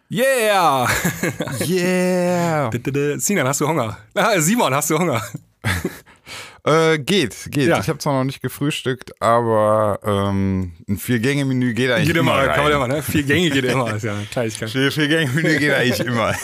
Yeah! Yeah! Sinan, hast du Hunger? Simon, hast du Hunger? Geht. Ja. Ich habe zwar noch nicht gefrühstückt, aber ein Vier-Gänge-Menü geht eigentlich immer rein. Kann man immer, ne? 4 Gänge geht immer, ist ja eine Kleinigkeit. Vier-Gänge-Menü geht eigentlich immer.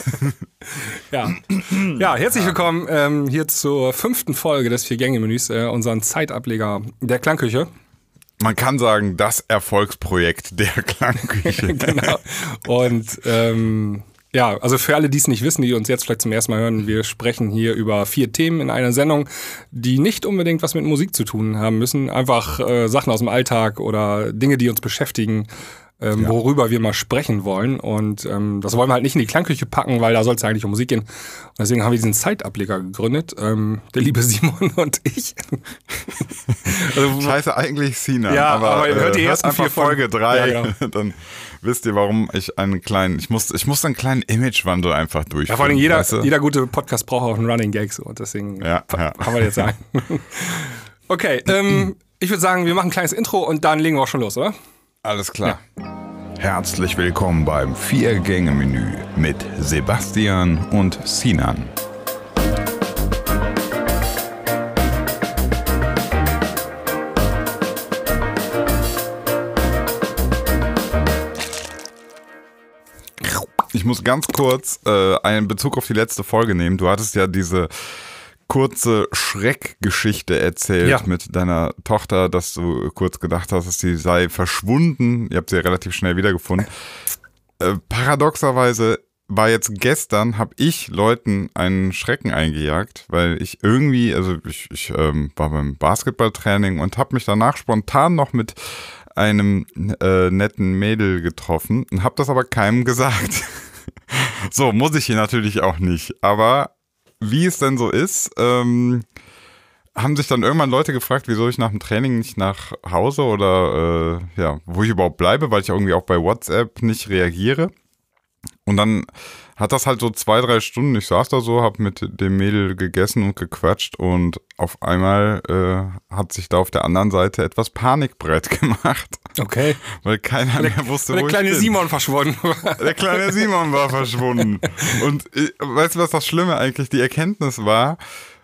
Ja, herzlich willkommen hier zur 5. Folge des 4-Gänge-Menüs, unseren Zeitableger der Klangküche. Man kann sagen, das Erfolgsprojekt der Klangküche. Genau. Und ja, also für alle, die es nicht wissen, die uns jetzt vielleicht zum ersten Mal hören, wir sprechen hier über 4 Themen in einer Sendung, die nicht unbedingt was mit Musik zu tun haben müssen. Einfach Sachen aus dem Alltag oder Dinge, die uns beschäftigen, worüber wir mal sprechen wollen. Und das wollen wir halt nicht in die Klangküche packen, weil da soll es ja eigentlich um Musik gehen. Und deswegen haben wir diesen Zeitableger gegründet, der liebe Simon und ich. Also, Scheiße, eigentlich Sinan. Ja, aber hört die ersten 4 Folge 3, ja, genau. Dann wisst ihr, warum ich einen kleinen, ich muss einen kleinen Imagewandel einfach durchführen. Ja, vor allem jeder gute Podcast braucht auch einen Running Gag, so, und deswegen haben wir jetzt sagen. Okay, ich würde sagen, wir machen ein kleines Intro und dann legen wir auch schon los, oder? Alles klar. Ja. Herzlich willkommen beim 4-Gänge-Menü mit Sebastian und Sinan. Ich muss ganz kurz einen Bezug auf die letzte Folge nehmen. Du hattest ja diese kurze Schreckgeschichte erzählt mit deiner Tochter, dass du kurz gedacht hast, dass sie sei verschwunden. Ihr habt sie ja relativ schnell wiedergefunden. Paradoxerweise war jetzt gestern, habe ich Leuten einen Schrecken eingejagt, weil ich irgendwie, also ich war beim Basketballtraining und habe mich danach spontan noch mit einem netten Mädel getroffen und habe das aber keinem gesagt. So, muss ich hier natürlich auch nicht, aber wie es denn so ist, haben sich dann irgendwann Leute gefragt, wieso ich nach dem Training nicht nach Hause oder wo ich überhaupt bleibe, weil ich irgendwie auch bei WhatsApp nicht reagiere. Und dann hat das halt so 2-3 Stunden, ich saß da so, hab mit dem Mädel gegessen und gequatscht und auf einmal hat sich da auf der anderen Seite etwas Panik breit gemacht. Okay. Weil keiner mehr wusste, wo ich bin. Der kleine Simon verschwunden war. Der kleine Simon war verschwunden. Und weißt du, was das Schlimme eigentlich, die Erkenntnis war?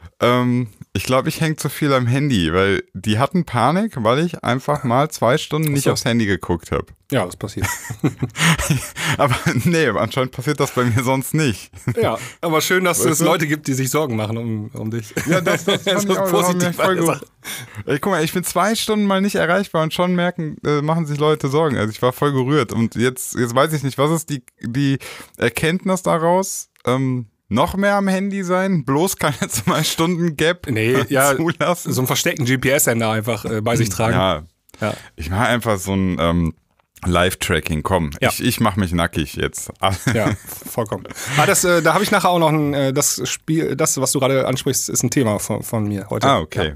Ich glaube, ich hänge zu viel am Handy, weil die hatten Panik, weil ich einfach mal 2 Stunden nicht aufs Handy geguckt habe. Ja, das passiert. Aber nee, anscheinend passiert das bei mir sonst nicht. Ja, aber schön, dass es Leute gibt, die sich Sorgen machen um dich. Ja, das fand ich auch positiv. Ey, guck mal, ich bin 2 Stunden mal nicht erreichbar und schon machen sich Leute Sorgen. Also ich war voll gerührt und jetzt weiß ich nicht, was ist die Erkenntnis daraus? Noch mehr am Handy sein, bloß keine 2 Stunden Gap zulassen. So einen versteckten GPS-Sender einfach bei sich tragen. Ja. Ich mache einfach so ein Live-Tracking, komm, ich mache mich nackig jetzt. Ja, vollkommen. Da habe ich nachher auch noch das was du gerade ansprichst, ist ein Thema von mir heute. Ah, okay.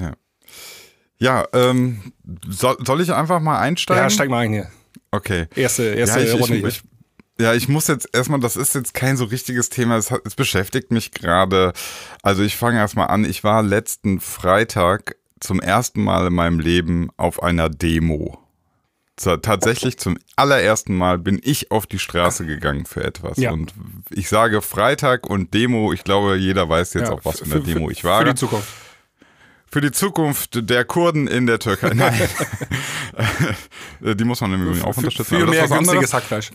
Ja, soll ich einfach mal einsteigen? Ja, steig mal ein hier. Okay. Erste Runde hier. Ich muss jetzt erstmal, das ist jetzt kein so richtiges Thema, es beschäftigt mich gerade. Also ich fange erstmal an, ich war letzten Freitag zum ersten Mal in meinem Leben auf einer Demo. Tatsächlich zum allerersten Mal bin ich auf die Straße gegangen für etwas. Ja. Und ich sage Freitag und Demo, ich glaube, jeder weiß jetzt auch, was für eine Demo ich war. Für die Zukunft. Für die Zukunft der Kurden in der Türkei. Nein. Die muss man im Übrigen auch unterstützen. Für mehr günstiges Hackfleisch.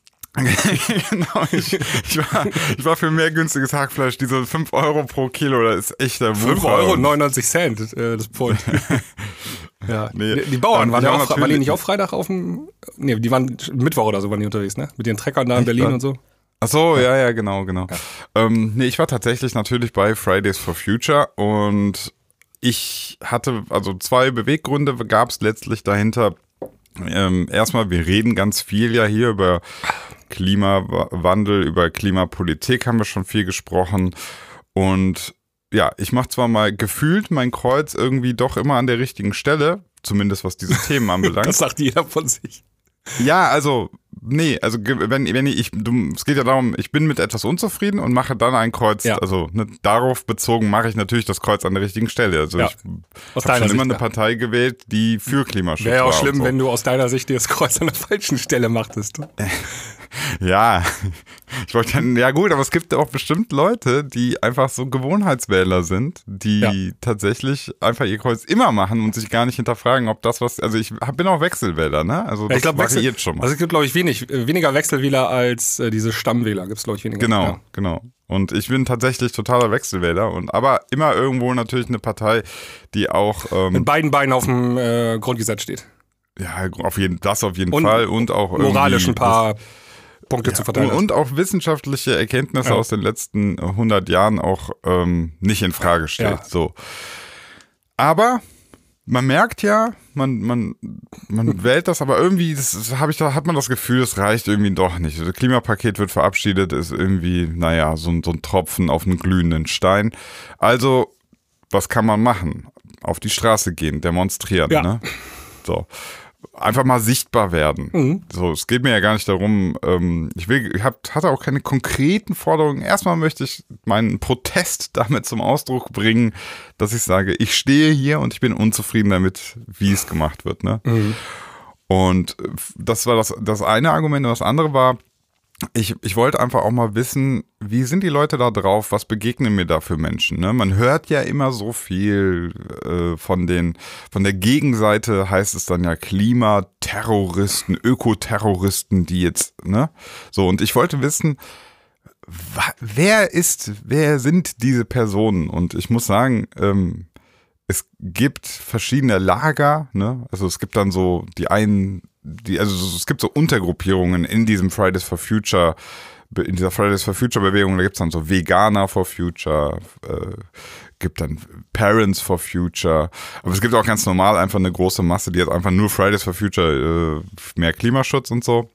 Genau, ich war für mehr günstiges Hackfleisch. Diese 5 Euro pro Kilo, das ist echt der Wucher. 5,99 €, das Pfund. Ja. Nee, die Bauern waren die nicht auch Freitag auf dem... Nee, die waren Mittwoch oder so waren die unterwegs, ne? Mit den Treckern da in Berlin und so. Ach so, ja, genau. Ja. Ich war tatsächlich natürlich bei Fridays for Future und ich hatte, also 2 Beweggründe gab es letztlich dahinter. Erstmal, wir reden ganz viel ja hier über Klimawandel, über Klimapolitik haben wir schon viel gesprochen und ja, ich mache zwar mal gefühlt mein Kreuz irgendwie doch immer an der richtigen Stelle, zumindest was diese Themen anbelangt. Das sagt jeder von sich. Ja, also es geht ja darum, ich bin mit etwas unzufrieden und mache dann ein Kreuz, also darauf bezogen mache ich natürlich das Kreuz an der richtigen Stelle. Also ich habe schon immer eine Partei gewählt, die für Klimaschutz war. Wäre ja auch schlimm, wenn du aus deiner Sicht das Kreuz an der falschen Stelle machtest. Ja, ich wollte ja gut, aber es gibt auch bestimmt Leute, die einfach so Gewohnheitswähler sind, die tatsächlich einfach ihr Kreuz immer machen und sich gar nicht hinterfragen, ob das was, also ich bin auch Wechselwähler, ne? Also das variiert schon mal. Also es gibt, glaube ich, weniger Wechselwähler als diese Stammwähler, gibt es, glaube ich, weniger. Genau. Und ich bin tatsächlich totaler Wechselwähler aber immer irgendwo natürlich eine Partei, die auch mit beiden Beinen auf dem Grundgesetz steht. Ja, auf jeden Fall und auch moralisch ein paar Punkte zu verteilen. Und auch wissenschaftliche Erkenntnisse aus den letzten 100 Jahren auch nicht in Frage stellt. Ja. So. Aber man merkt ja, man wählt das, aber irgendwie hat man das Gefühl, es reicht irgendwie doch nicht. Das Klimapaket wird verabschiedet, ist irgendwie, so ein Tropfen auf einen glühenden Stein. Also, was kann man machen? Auf die Straße gehen, demonstrieren, ne? So. Einfach mal sichtbar werden. Mhm. So, es geht mir ja gar nicht darum, hatte auch keine konkreten Forderungen. Erstmal möchte ich meinen Protest damit zum Ausdruck bringen, dass ich sage, ich stehe hier und ich bin unzufrieden damit, wie es gemacht wird. Ne? Mhm. Und das war das eine Argument. Und das andere war, ich wollte einfach auch mal wissen, wie sind die Leute da drauf, was begegnen mir da für Menschen? Ne? Man hört ja immer so viel von der Gegenseite, heißt es dann ja Klimaterroristen, Ökoterroristen, die jetzt, ne? So, und ich wollte wissen, wer sind diese Personen? Und ich muss sagen, es gibt verschiedene Lager, ne? Also es gibt dann so es gibt so Untergruppierungen in diesem Fridays for Future, in dieser Fridays for Future Bewegung, da gibt es dann so Veganer for Future, gibt dann Parents for Future, aber es gibt auch ganz normal einfach eine große Masse, die jetzt einfach nur Fridays for Future, mehr Klimaschutz und so.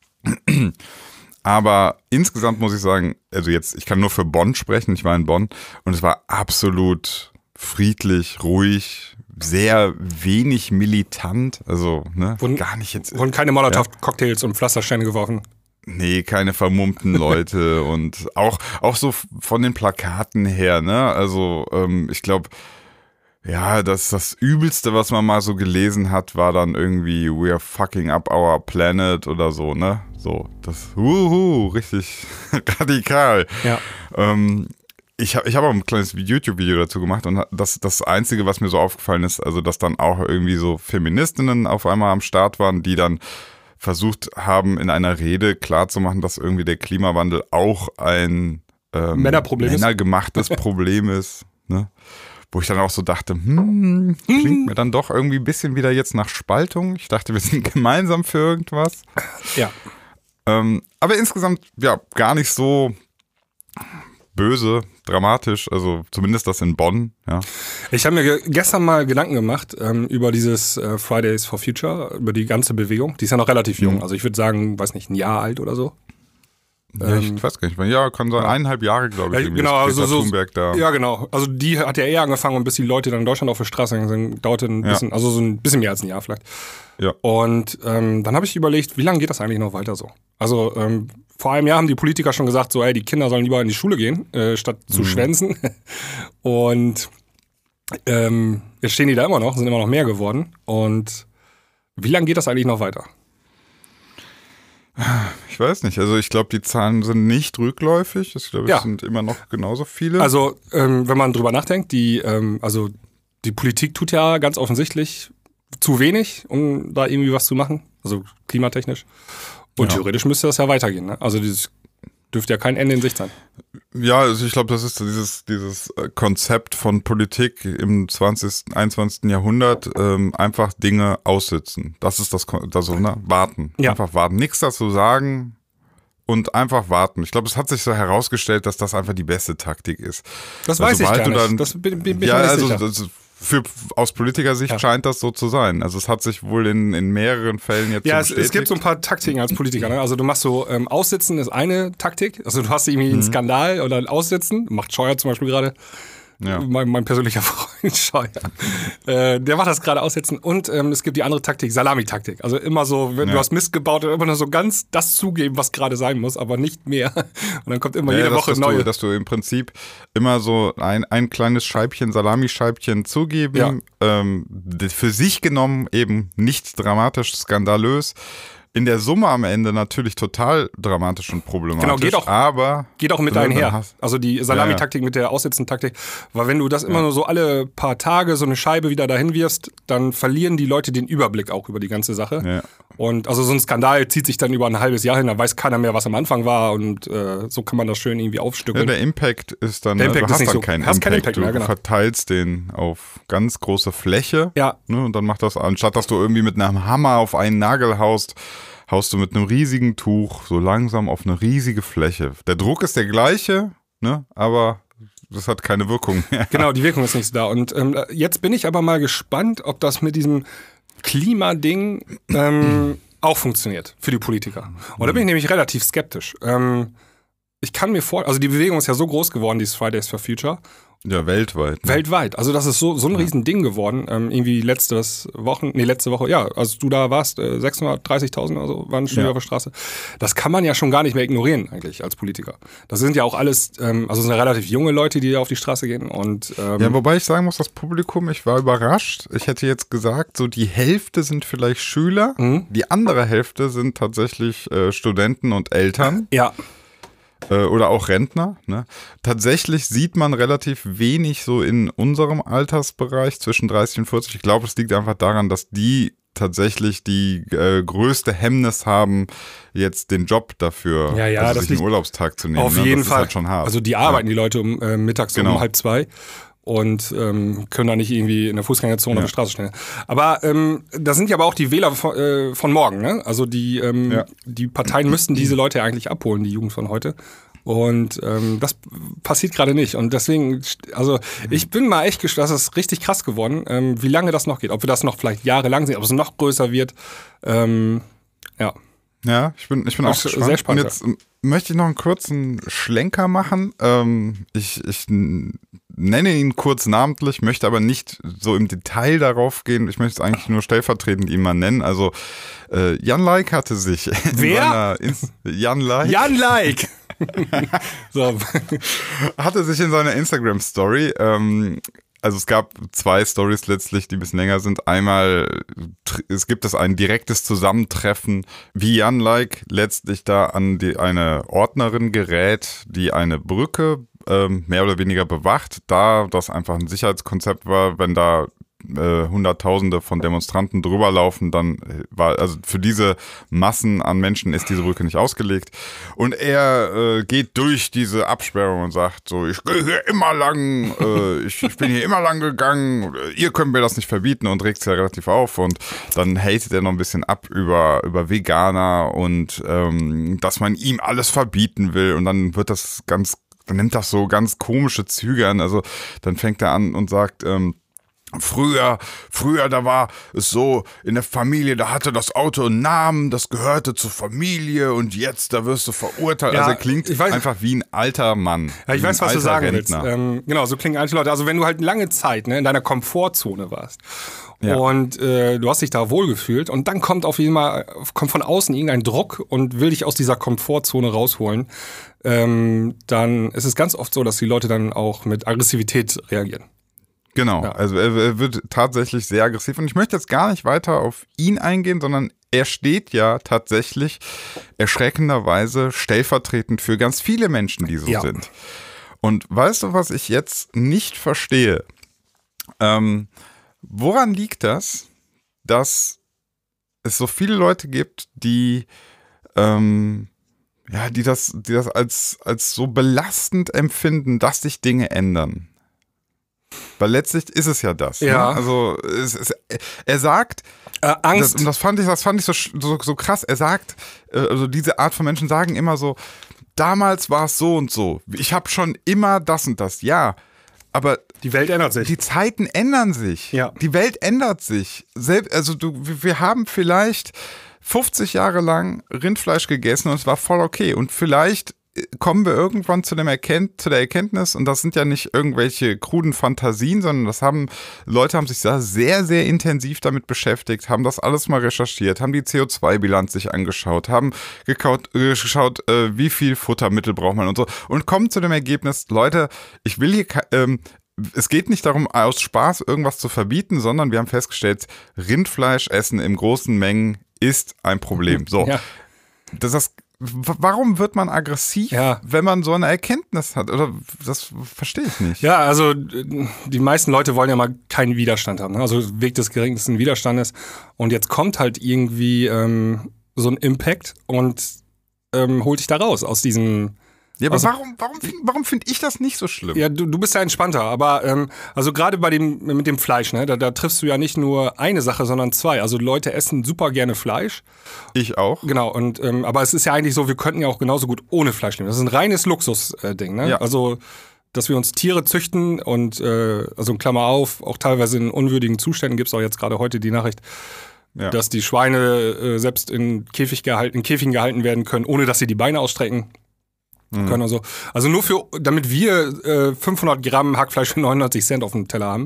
Aber insgesamt muss ich sagen, also jetzt, ich kann nur für Bonn sprechen, ich war in Bonn und es war absolut friedlich, ruhig, sehr wenig militant, also gar nicht jetzt. Wurden keine Molotow-Cocktails und Pflastersteine geworfen? Nee, keine vermummten Leute und auch so von den Plakaten her, ne? Also ich glaube, das Übelste, was man mal so gelesen hat, war dann irgendwie We are fucking up our planet oder so, ne? So, das richtig radikal. Ja. Ich hab auch ein kleines YouTube-Video dazu gemacht und das Einzige, was mir so aufgefallen ist, also dass dann auch irgendwie so Feministinnen auf einmal am Start waren, die dann versucht haben, in einer Rede klarzumachen, dass irgendwie der Klimawandel auch ein männergemachtes Problem ist, ne? Wo ich dann auch so dachte, klingt mir dann doch irgendwie ein bisschen wieder jetzt nach Spaltung. Ich dachte, wir sind gemeinsam für irgendwas. Ja. Aber insgesamt, gar nicht so böse, dramatisch, also zumindest das in Bonn, ja. Ich habe mir gestern mal Gedanken gemacht über dieses Fridays for Future, über die ganze Bewegung. Die ist ja noch relativ jung, also ich würde sagen, weiß nicht, ein Jahr alt oder so. Ja, ich weiß gar nicht, ja, kann sein, 1,5 Jahre, glaube ich. Genau, also Thunberg da. Ja, genau. Also die hat ja eher angefangen und bis die Leute dann in Deutschland auf der Straße sind, dauerte ein bisschen, also so ein bisschen mehr als ein Jahr vielleicht. Ja. Und dann habe ich überlegt, wie lange geht das eigentlich noch weiter so? Also vor einem Jahr haben die Politiker schon gesagt, so, die Kinder sollen lieber in die Schule gehen, statt zu schwänzen. Und jetzt stehen die da immer noch, sind immer noch mehr geworden. Und wie lange geht das eigentlich noch weiter? Ich weiß nicht, also ich glaube, die Zahlen sind nicht rückläufig. Ich glaube, es sind immer noch genauso viele. Also wenn man drüber nachdenkt, die Politik tut ja ganz offensichtlich zu wenig, um da irgendwie was zu machen, also klimatechnisch. Und theoretisch müsste das ja weitergehen, ne? Also dieses dürfte ja kein Ende in Sicht sein. Ja, also ich glaube, das ist dieses Konzept von Politik im 20., 21. Jahrhundert, einfach Dinge aussitzen. Das ist warten. Ja. Einfach warten. Nichts dazu sagen und einfach warten. Ich glaube, es hat sich so herausgestellt, dass das einfach die beste Taktik ist. Das weiß ich gar nicht. Das bin ich mir nicht sicher. Aus Politikersicht scheint das so zu sein. Also es hat sich wohl in mehreren Fällen jetzt bestätigt. Es gibt so ein paar Taktiken als Politiker. Ne? Also du machst so, Aussitzen ist eine Taktik. Also du hast irgendwie einen Skandal oder ein Aussitzen. Macht Scheuer zum Beispiel gerade. Ja. Mein persönlicher Freund Scheuer. Der macht das gerade aussitzen. Und es gibt die andere Taktik, Salami-Taktik. Also immer so, wenn du hast Mist gebaut, immer nur so ganz das zugeben, was gerade sein muss, aber nicht mehr. Und dann kommt immer jede Woche neue. Dass du im Prinzip immer so ein kleines Scheibchen, Salamischeibchen zugeben, für sich genommen eben nicht dramatisch, skandalös. in der Summe am Ende natürlich total dramatisch und problematisch. Genau, geht auch mit einher. Also die Salamitaktik mit der Aussitzen-Taktik. Weil wenn du das immer nur so alle paar Tage so eine Scheibe wieder dahin wirfst, dann verlieren die Leute den Überblick auch über die ganze Sache. Ja. Und also so ein Skandal zieht sich dann über ein halbes Jahr hin, da weiß keiner mehr, was am Anfang war und so kann man das schön irgendwie aufstückeln. Ja, der Impact ist dann, du hast dann keinen Impact, du verteilst den auf ganz große Fläche, ne, und dann macht das, anstatt dass du irgendwie mit einem Hammer auf einen Nagel haust du mit einem riesigen Tuch so langsam auf eine riesige Fläche. Der Druck ist der gleiche, ne, aber das hat keine Wirkung mehr. Genau, die Wirkung ist nicht so da. Und jetzt bin ich aber mal gespannt, ob das mit diesem Klimading auch funktioniert für die Politiker. Und da bin ich nämlich relativ skeptisch. Ich kann mir also die Bewegung ist ja so groß geworden, dieses Fridays for Future. Ja, weltweit. Ne? Weltweit. Also das ist so ein Riesending geworden. Irgendwie letzte Woche, ja, als du da warst, 630.000 oder so waren schon auf der Straße. Das kann man ja schon gar nicht mehr ignorieren eigentlich als Politiker. Das sind ja auch alles, also sind ja relativ junge Leute, die da auf die Straße gehen. Und ja, wobei ich sagen muss, das Publikum, ich war überrascht. Ich hätte jetzt gesagt, so die Hälfte sind vielleicht Schüler, die andere Hälfte sind tatsächlich Studenten und Eltern. Ja. Oder auch Rentner. Ne? Tatsächlich sieht man relativ wenig so in unserem Altersbereich zwischen 30 und 40. Ich glaube, es liegt einfach daran, dass die tatsächlich die größte Hemmnis haben, jetzt den Job dafür, das sich einen Urlaubstag zu nehmen. Auf jeden das Fall. Ist halt schon hart. Also die arbeiten die Leute mittags um 1:30 und können da nicht irgendwie in der Fußgängerzone auf der Straße stehen. Aber das sind ja aber auch die Wähler von morgen, ne? Also die Parteien müssten diese Leute eigentlich abholen, die Jugend von heute. Und das passiert gerade nicht. Und deswegen, also ich bin mal echt gespannt, das ist richtig krass geworden, wie lange das noch geht. Ob wir das noch vielleicht jahrelang sehen, ob es noch größer wird. Ja, ich bin auch gespannt. Sehr spannend. Und jetzt möchte ich noch einen kurzen Schlenker machen. Ich nenne ihn kurz namentlich, möchte aber nicht so im Detail darauf gehen. Ich möchte es eigentlich nur stellvertretend ihn mal nennen. Also Jan Like hatte sich Jan Like so. hatte sich in seiner Instagram-Story also es gab 2 Stories letztlich, die ein bisschen länger sind. Einmal, es gibt ein direktes Zusammentreffen, wie Jan Like letztlich da an eine Ordnerin gerät, die eine Brücke mehr oder weniger bewacht, da das einfach ein Sicherheitskonzept war, wenn da Hunderttausende von Demonstranten drüber laufen, dann war, also für diese Massen an Menschen ist diese Brücke nicht ausgelegt. Und er geht durch diese Absperrung und sagt so, ich gehe hier immer lang, ich bin hier immer lang gegangen, ihr könnt mir das nicht verbieten, und regt sich ja relativ auf, und dann hatet er noch ein bisschen ab über Veganer und dass man ihm alles verbieten will, und dann dann nimmt das so ganz komische Züge an. Also dann fängt er an und sagt, Früher, da war es so, in der Familie, da hatte das Auto einen Namen, das gehörte zur Familie, und jetzt, da wirst du verurteilt. Also er klingt einfach wie ein alter Mann. Ja, ich weiß, was du sagen willst. Genau, so klingen alte Leute. Also wenn du halt lange Zeit in deiner Komfortzone warst und du hast dich da wohlgefühlt, und dann kommt von außen irgendein Druck und will dich aus dieser Komfortzone rausholen, dann ist es ganz oft so, dass die Leute dann auch mit Aggressivität reagieren. Genau, also er wird tatsächlich sehr aggressiv, und ich möchte jetzt gar nicht weiter auf ihn eingehen, sondern er steht ja tatsächlich erschreckenderweise stellvertretend für ganz viele Menschen, die so sind. Und weißt du, was ich jetzt nicht verstehe? Woran liegt das, dass es so viele Leute gibt, die das als so belastend empfinden, dass sich Dinge ändern? Weil letztlich ist es ja das. Ja. Ne? Also er sagt, Angst. Das fand ich so krass. Er sagt, also diese Art von Menschen sagen immer so, damals war es so und so. Ich habe schon immer das und das. Ja, aber die Welt ändert sich. Die Zeiten ändern sich. Ja. Die Welt ändert sich. Wir haben vielleicht 50 Jahre lang Rindfleisch gegessen und es war voll okay. Und vielleicht kommen wir irgendwann zu der Erkenntnis, und das sind ja nicht irgendwelche kruden Fantasien, sondern Leute haben sich sehr, sehr intensiv damit beschäftigt, haben das alles mal recherchiert, haben die CO2-Bilanz sich angeschaut, haben geschaut, wie viel Futtermittel braucht man und so, und kommen zu dem Ergebnis, Leute, es geht nicht darum, aus Spaß irgendwas zu verbieten, sondern wir haben festgestellt, Rindfleisch essen in großen Mengen ist ein Problem. So, Ja. warum wird man aggressiv, wenn man so eine Erkenntnis hat? Oder das verstehe ich nicht. Ja, also die meisten Leute wollen ja mal keinen Widerstand haben. Ne? Also Weg des geringsten Widerstandes. Und jetzt kommt halt irgendwie so ein Impact und holt dich da raus aus diesem. Ja, aber warum finde ich das nicht so schlimm? Ja, du bist ja entspannter, aber also gerade mit dem Fleisch, ne, da triffst du ja nicht nur eine Sache, sondern zwei. Also Leute essen super gerne Fleisch. Ich auch. Genau, und aber es ist ja eigentlich so, wir könnten ja auch genauso gut ohne Fleisch leben. Das ist ein reines Luxus-Ding, ne? Ja. Also, dass wir uns Tiere züchten und also Klammer auf, auch teilweise in unwürdigen Zuständen, gibt's auch jetzt gerade heute die Nachricht, dass die Schweine selbst in Käfigen gehalten werden können, ohne dass sie die Beine ausstrecken. Können also nur damit wir 500 Gramm Hackfleisch für 99 Cent auf dem Teller haben.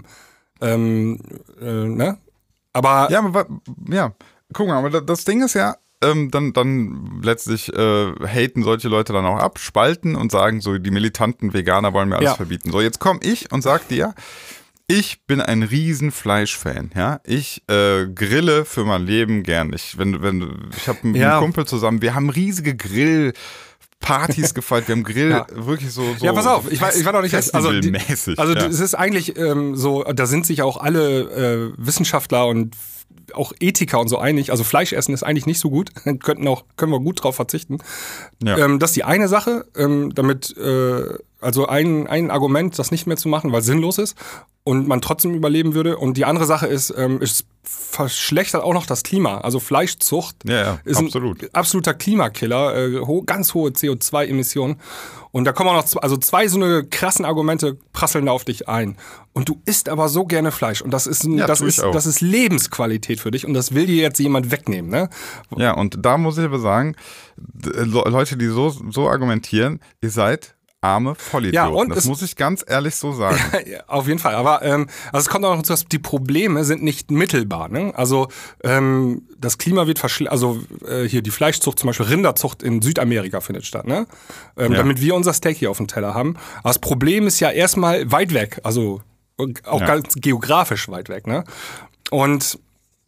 Ne? Aber guck mal, aber das Ding ist ja, dann letztlich haten solche Leute dann auch ab, spalten und sagen so, die militanten Veganer wollen mir alles verbieten. So, jetzt komme ich und sag dir, ich bin ein riesen Fleischfan, ja. Ich grille für mein Leben gern. Ich habe mit einem Kumpel zusammen, wir haben riesige Grillpartys gefeiert, wir haben wirklich so ja, pass auf, ich war noch nicht festivalmäßig. Es ist eigentlich so, da sind sich auch alle Wissenschaftler und auch Ethiker und so einig, also Fleisch essen ist eigentlich nicht so gut, können wir gut drauf verzichten. Ja. Das ist die eine Sache, damit also ein Argument, das nicht mehr zu machen, weil es sinnlos ist und man trotzdem überleben würde. Und die andere Sache ist, es verschlechtert auch noch das Klima. Also Fleischzucht ist ein absoluter Klimakiller, ganz hohe CO2-Emissionen. Und da kommen auch noch zwei so eine krassen Argumente prasseln da auf dich ein. Und du isst aber so gerne Fleisch. Und das ist Lebensqualität für dich. Und das will dir jetzt jemand wegnehmen, ne? Ja, und da muss ich aber sagen, Leute, die so argumentieren, ihr seid arme Vollidioten. Ja, und das muss ich ganz ehrlich so sagen. Ja, auf jeden Fall. Aber also es kommt auch noch dazu, dass die Probleme sind nicht mittelbar. Ne? Also das Klima wird hier die Fleischzucht, zum Beispiel Rinderzucht in Südamerika findet statt, ne? Damit wir unser Steak hier auf dem Teller haben. Aber das Problem ist ja erstmal weit weg, also auch ganz geografisch weit weg. Ne? Und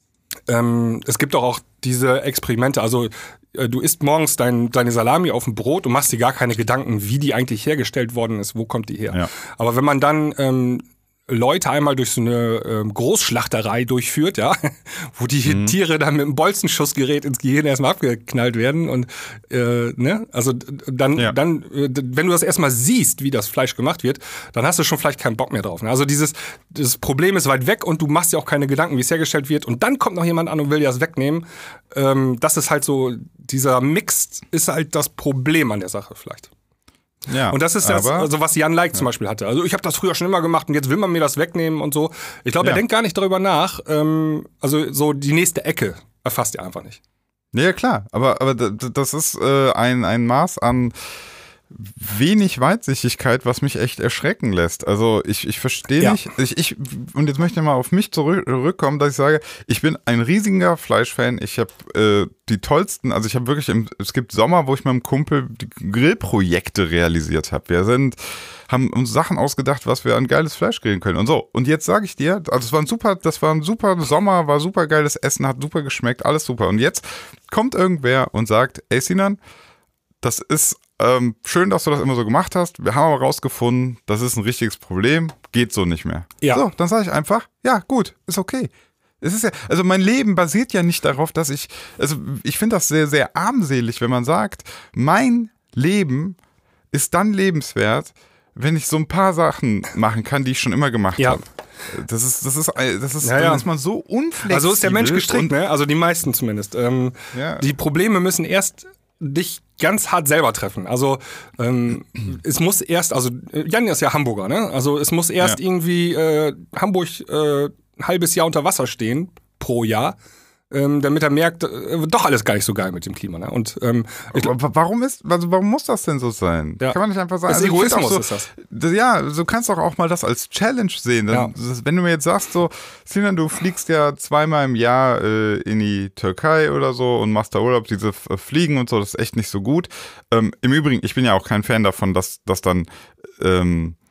es gibt auch diese Experimente, also du isst morgens deine Salami auf dem Brot und machst dir gar keine Gedanken, wie die eigentlich hergestellt worden ist, wo kommt die her. Ja. Aber wenn man dann Leute einmal durch so eine Großschlachterei durchführt, ja, wo die Tiere dann mit einem Bolzenschussgerät ins Gehirn erstmal abgeknallt werden und ne, also dann, wenn du das erstmal siehst, wie das Fleisch gemacht wird, dann hast du schon vielleicht keinen Bock mehr drauf. Ne? Also das Problem ist weit weg und du machst dir auch keine Gedanken, wie es hergestellt wird und dann kommt noch jemand an und will dir das wegnehmen. Das ist halt so, dieser Mix ist halt das Problem an der Sache vielleicht. Ja, und das ist das, also was Jan Like zum Beispiel hatte. Also ich habe das früher schon immer gemacht und jetzt will man mir das wegnehmen und so. Ich glaube, er denkt gar nicht darüber nach. Also so die nächste Ecke erfasst er einfach nicht. Ja, klar. Aber das ist ein Maß an wenig Weitsichtigkeit, was mich echt erschrecken lässt. Also ich verstehe nicht, und jetzt möchte ich mal auf mich zurückkommen, dass ich sage, ich bin ein riesiger Fleischfan, ich habe die tollsten, also ich habe wirklich, es gibt Sommer, wo ich mit einem Kumpel die Grillprojekte realisiert habe. Wir haben uns Sachen ausgedacht, was wir an geiles Fleisch grillen können und so. Und jetzt sage ich dir, also das war ein super Sommer, war super geiles Essen, hat super geschmeckt, alles super. Und jetzt kommt irgendwer und sagt, ey Sinan, das ist schön, dass du das immer so gemacht hast. Wir haben aber rausgefunden, das ist ein richtiges Problem. Geht so nicht mehr. Ja. So, dann sage ich einfach, ja, gut, ist okay. Es ist ja, also mein Leben basiert ja nicht darauf, dass ich finde das sehr, sehr armselig, wenn man sagt, mein Leben ist dann lebenswert, wenn ich so ein paar Sachen machen kann, die ich schon immer gemacht habe. Das ist, dann ist man so unflexibel. Also ist der Mensch gestrickt, ne? Also die meisten zumindest. Die Probleme müssen erst dich ganz hart selber treffen. Also es muss erst, also Jan ist ja Hamburger, ne? Also es muss erst irgendwie Hamburg ein halbes Jahr unter Wasser stehen pro Jahr, damit er merkt, doch alles gar nicht so geil mit dem Klima. Ne? Und warum muss das denn so sein? Ja. Kann man nicht einfach sagen. Das Egoismus ist das. Ja, du kannst doch auch mal das als Challenge sehen. Wenn du mir jetzt sagst, so, Sinan, du fliegst ja zweimal im Jahr in die Türkei oder so und machst da Urlaub, diese Fliegen und so, das ist echt nicht so gut. Im Übrigen, ich bin ja auch kein Fan davon, dass dann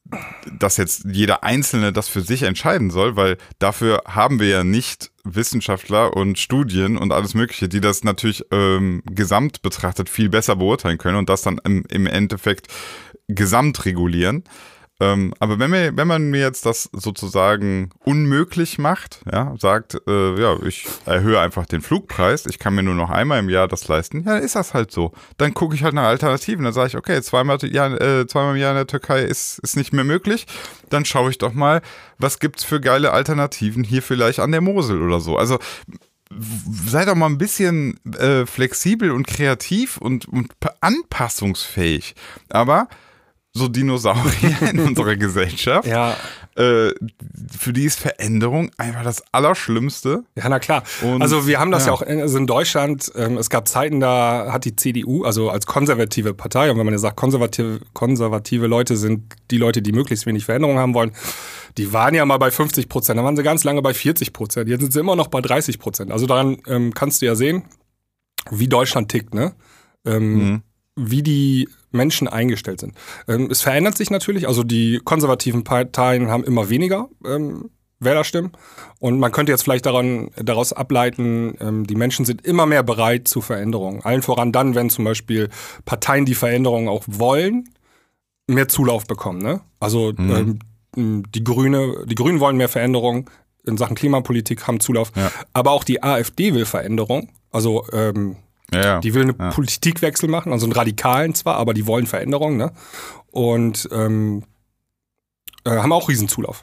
dass jetzt jeder Einzelne das für sich entscheiden soll, weil dafür haben wir ja nicht Wissenschaftler und Studien und alles Mögliche, die das natürlich gesamt betrachtet viel besser beurteilen können und das dann im Endeffekt gesamt regulieren. Aber wenn man mir jetzt das sozusagen unmöglich macht, ja, sagt, ich erhöhe einfach den Flugpreis, ich kann mir nur noch einmal im Jahr das leisten, ja, dann ist das halt so. Dann gucke ich halt nach Alternativen, dann sage ich, okay, zweimal im Jahr in der Türkei ist nicht mehr möglich, dann schaue ich doch mal, was gibt's für geile Alternativen hier vielleicht an der Mosel oder so. Also sei doch mal ein bisschen flexibel und kreativ und anpassungsfähig. Aber so Dinosaurier in unserer Gesellschaft, für die ist Veränderung einfach das Allerschlimmste. Ja, na klar. Und, also wir haben das ja auch in Deutschland, es gab Zeiten, da hat die CDU, also als konservative Partei, und wenn man ja sagt, konservative Leute sind die Leute, die möglichst wenig Veränderung haben wollen, die waren ja mal bei 50%, dann waren sie ganz lange bei 40%, jetzt sind sie immer noch bei 30%. Also daran kannst du ja sehen, wie Deutschland tickt, ne? Wie die Menschen eingestellt sind. Es verändert sich natürlich, also die konservativen Parteien haben immer weniger Wählerstimmen und man könnte jetzt vielleicht daraus ableiten, die Menschen sind immer mehr bereit zu Veränderungen. Allen voran dann, wenn zum Beispiel Parteien, die Veränderungen auch wollen, mehr Zulauf bekommen. Ne? Also die Grünen wollen mehr Veränderungen in Sachen Klimapolitik, haben Zulauf, aber auch die AfD will Veränderung, also die will einen Politikwechsel machen, also einen radikalen zwar, aber die wollen Veränderungen, ne? Und haben auch Riesenzulauf.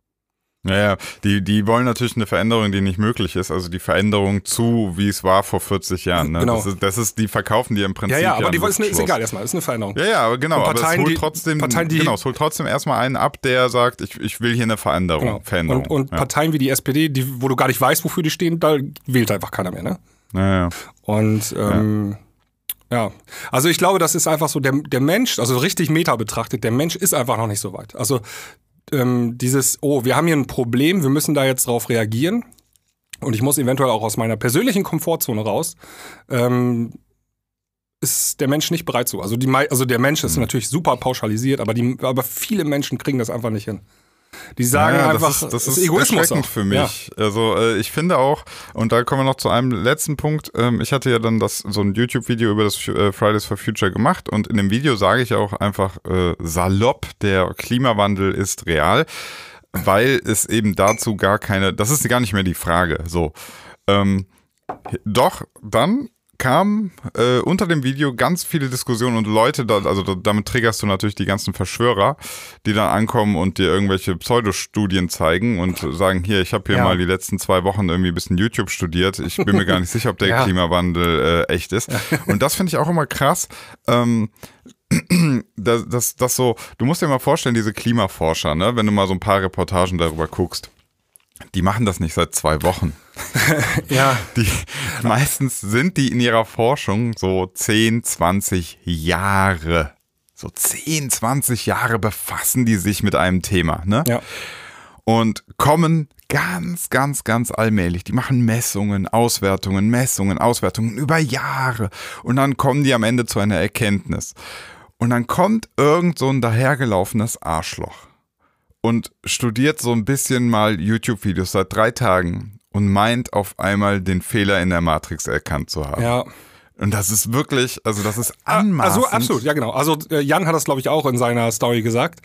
Die wollen natürlich eine Veränderung, die nicht möglich ist, also die Veränderung zu, wie es war vor 40 Jahren. Ne? Genau. Die verkaufen die im Prinzip. Ja, aber ist egal erstmal, ist eine Veränderung. Ja, aber genau, Parteien, aber es holt trotem erstmal einen ab, der sagt, ich will hier eine Veränderung. Und Parteien wie die SPD, wo du gar nicht weißt, wofür die stehen, da wählt einfach keiner mehr, ne? Und also ich glaube, das ist einfach so, der Mensch, also richtig meta betrachtet, der Mensch ist einfach noch nicht so weit. Also wir haben hier ein Problem, wir müssen da jetzt drauf reagieren und ich muss eventuell auch aus meiner persönlichen Komfortzone raus, ist der Mensch nicht bereit zu. Also der Mensch ist natürlich super pauschalisiert, aber viele Menschen kriegen das einfach nicht hin. Die sagen einfach, das ist Egoismus erschreckend für mich. Ja. Also ich finde auch, und da kommen wir noch zu einem letzten Punkt, ich hatte ja dann so ein YouTube-Video über das Fridays for Future gemacht und in dem Video sage ich auch einfach salopp, der Klimawandel ist real, weil es eben dazu das ist gar nicht mehr die Frage. So, doch dann kamen unter dem Video ganz viele Diskussionen und Leute, damit triggerst du natürlich die ganzen Verschwörer, die dann ankommen und dir irgendwelche Pseudostudien zeigen und sagen, hier, ich habe hier mal die letzten 2 Wochen irgendwie ein bisschen YouTube studiert, ich bin mir gar nicht sicher, ob der Klimawandel echt ist. Und das finde ich auch immer krass, das so, du musst dir mal vorstellen, diese Klimaforscher, ne, wenn du mal so ein paar Reportagen darüber guckst, die machen das nicht seit 2 Wochen. Meistens sind die in ihrer Forschung so 10, 20 Jahre. So 10, 20 Jahre befassen die sich mit einem Thema, ne? Ja. Und kommen ganz, ganz, ganz allmählich. Die machen Messungen, Auswertungen über Jahre. Und dann kommen die am Ende zu einer Erkenntnis. Und dann kommt irgend so ein dahergelaufenes Arschloch und studiert so ein bisschen mal YouTube-Videos seit 3 Tagen und meint auf einmal den Fehler in der Matrix erkannt zu haben. Ja. Und das ist wirklich, also das ist anmaßend. Also absolut, ja genau. Also Jan hat das, glaube ich, auch in seiner Story gesagt.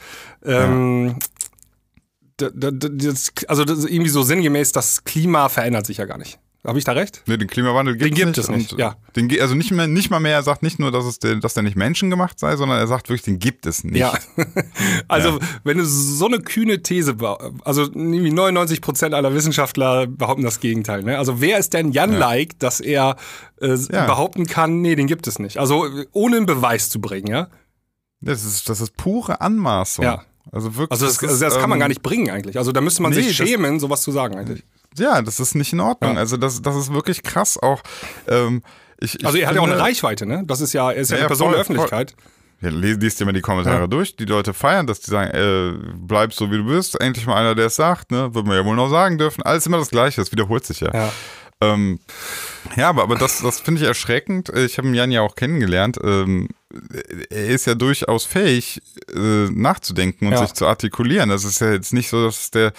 Das ist irgendwie so sinngemäß, das Klima verändert sich ja gar nicht. Habe ich da recht? Nee, den Klimawandel gibt es nicht. Ja. Also nicht mal mehr, er sagt nicht nur, dass der nicht menschengemacht sei, sondern er sagt wirklich, den gibt es nicht. Ja. Also wenn du so eine kühne These, also irgendwie 99% aller Wissenschaftler behaupten das Gegenteil. Ne? Also wer ist denn Jan-like, dass er behaupten kann, nee, den gibt es nicht. Also ohne einen Beweis zu bringen, ja? Das ist pure Anmaßung. Ja. Also wirklich. Also das kann man gar nicht bringen eigentlich. Also da müsste man sich schämen, sowas zu sagen eigentlich. Ja, das ist nicht in Ordnung. Ja. Also das ist wirklich krass auch. Er hat ja auch eine Reichweite, ne? Er ist ja eine Person der Öffentlichkeit. Ja, liest dir mal die Kommentare durch. Die Leute feiern, dass die sagen, bleib so wie du bist. Endlich mal einer, der es sagt, ne? Würde man ja wohl noch sagen dürfen. Alles immer das Gleiche, das wiederholt sich ja. Aber das finde ich erschreckend. Ich habe Jan ja auch kennengelernt. er ist ja durchaus fähig, nachzudenken und sich zu artikulieren. Das ist ja jetzt nicht so, dass der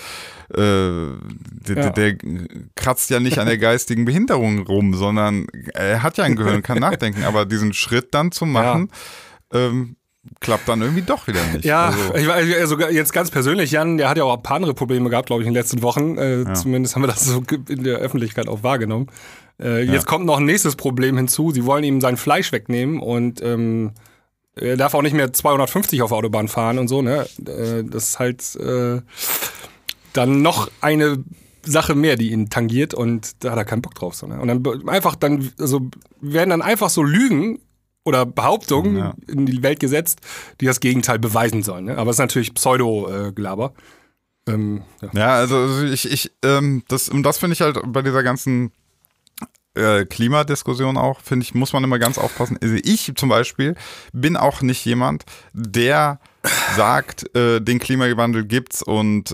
kratzt ja nicht an der geistigen Behinderung rum, sondern er hat ja ein Gehirn, kann nachdenken. Aber diesen Schritt dann zu machen, klappt dann irgendwie doch wieder nicht. Ja, also jetzt ganz persönlich, Jan, der hat ja auch ein paar andere Probleme gehabt, glaube ich, in den letzten Wochen. Zumindest haben wir das so in der Öffentlichkeit auch wahrgenommen. Jetzt kommt noch ein nächstes Problem hinzu. Sie wollen ihm sein Fleisch wegnehmen und er darf auch nicht mehr 250 auf der Autobahn fahren und so. Ne? Das ist halt dann noch eine Sache mehr, die ihn tangiert und da hat er keinen Bock drauf. So, ne? Und dann werden dann einfach so Lügen oder Behauptungen in die Welt gesetzt, die das Gegenteil beweisen sollen. Ne? Aber es ist natürlich Pseudo-Gelaber. Also das finde ich halt bei dieser ganzen Klimadiskussion auch, finde ich, muss man immer ganz aufpassen. Also ich zum Beispiel bin auch nicht jemand, der sagt, den Klimawandel gibt's und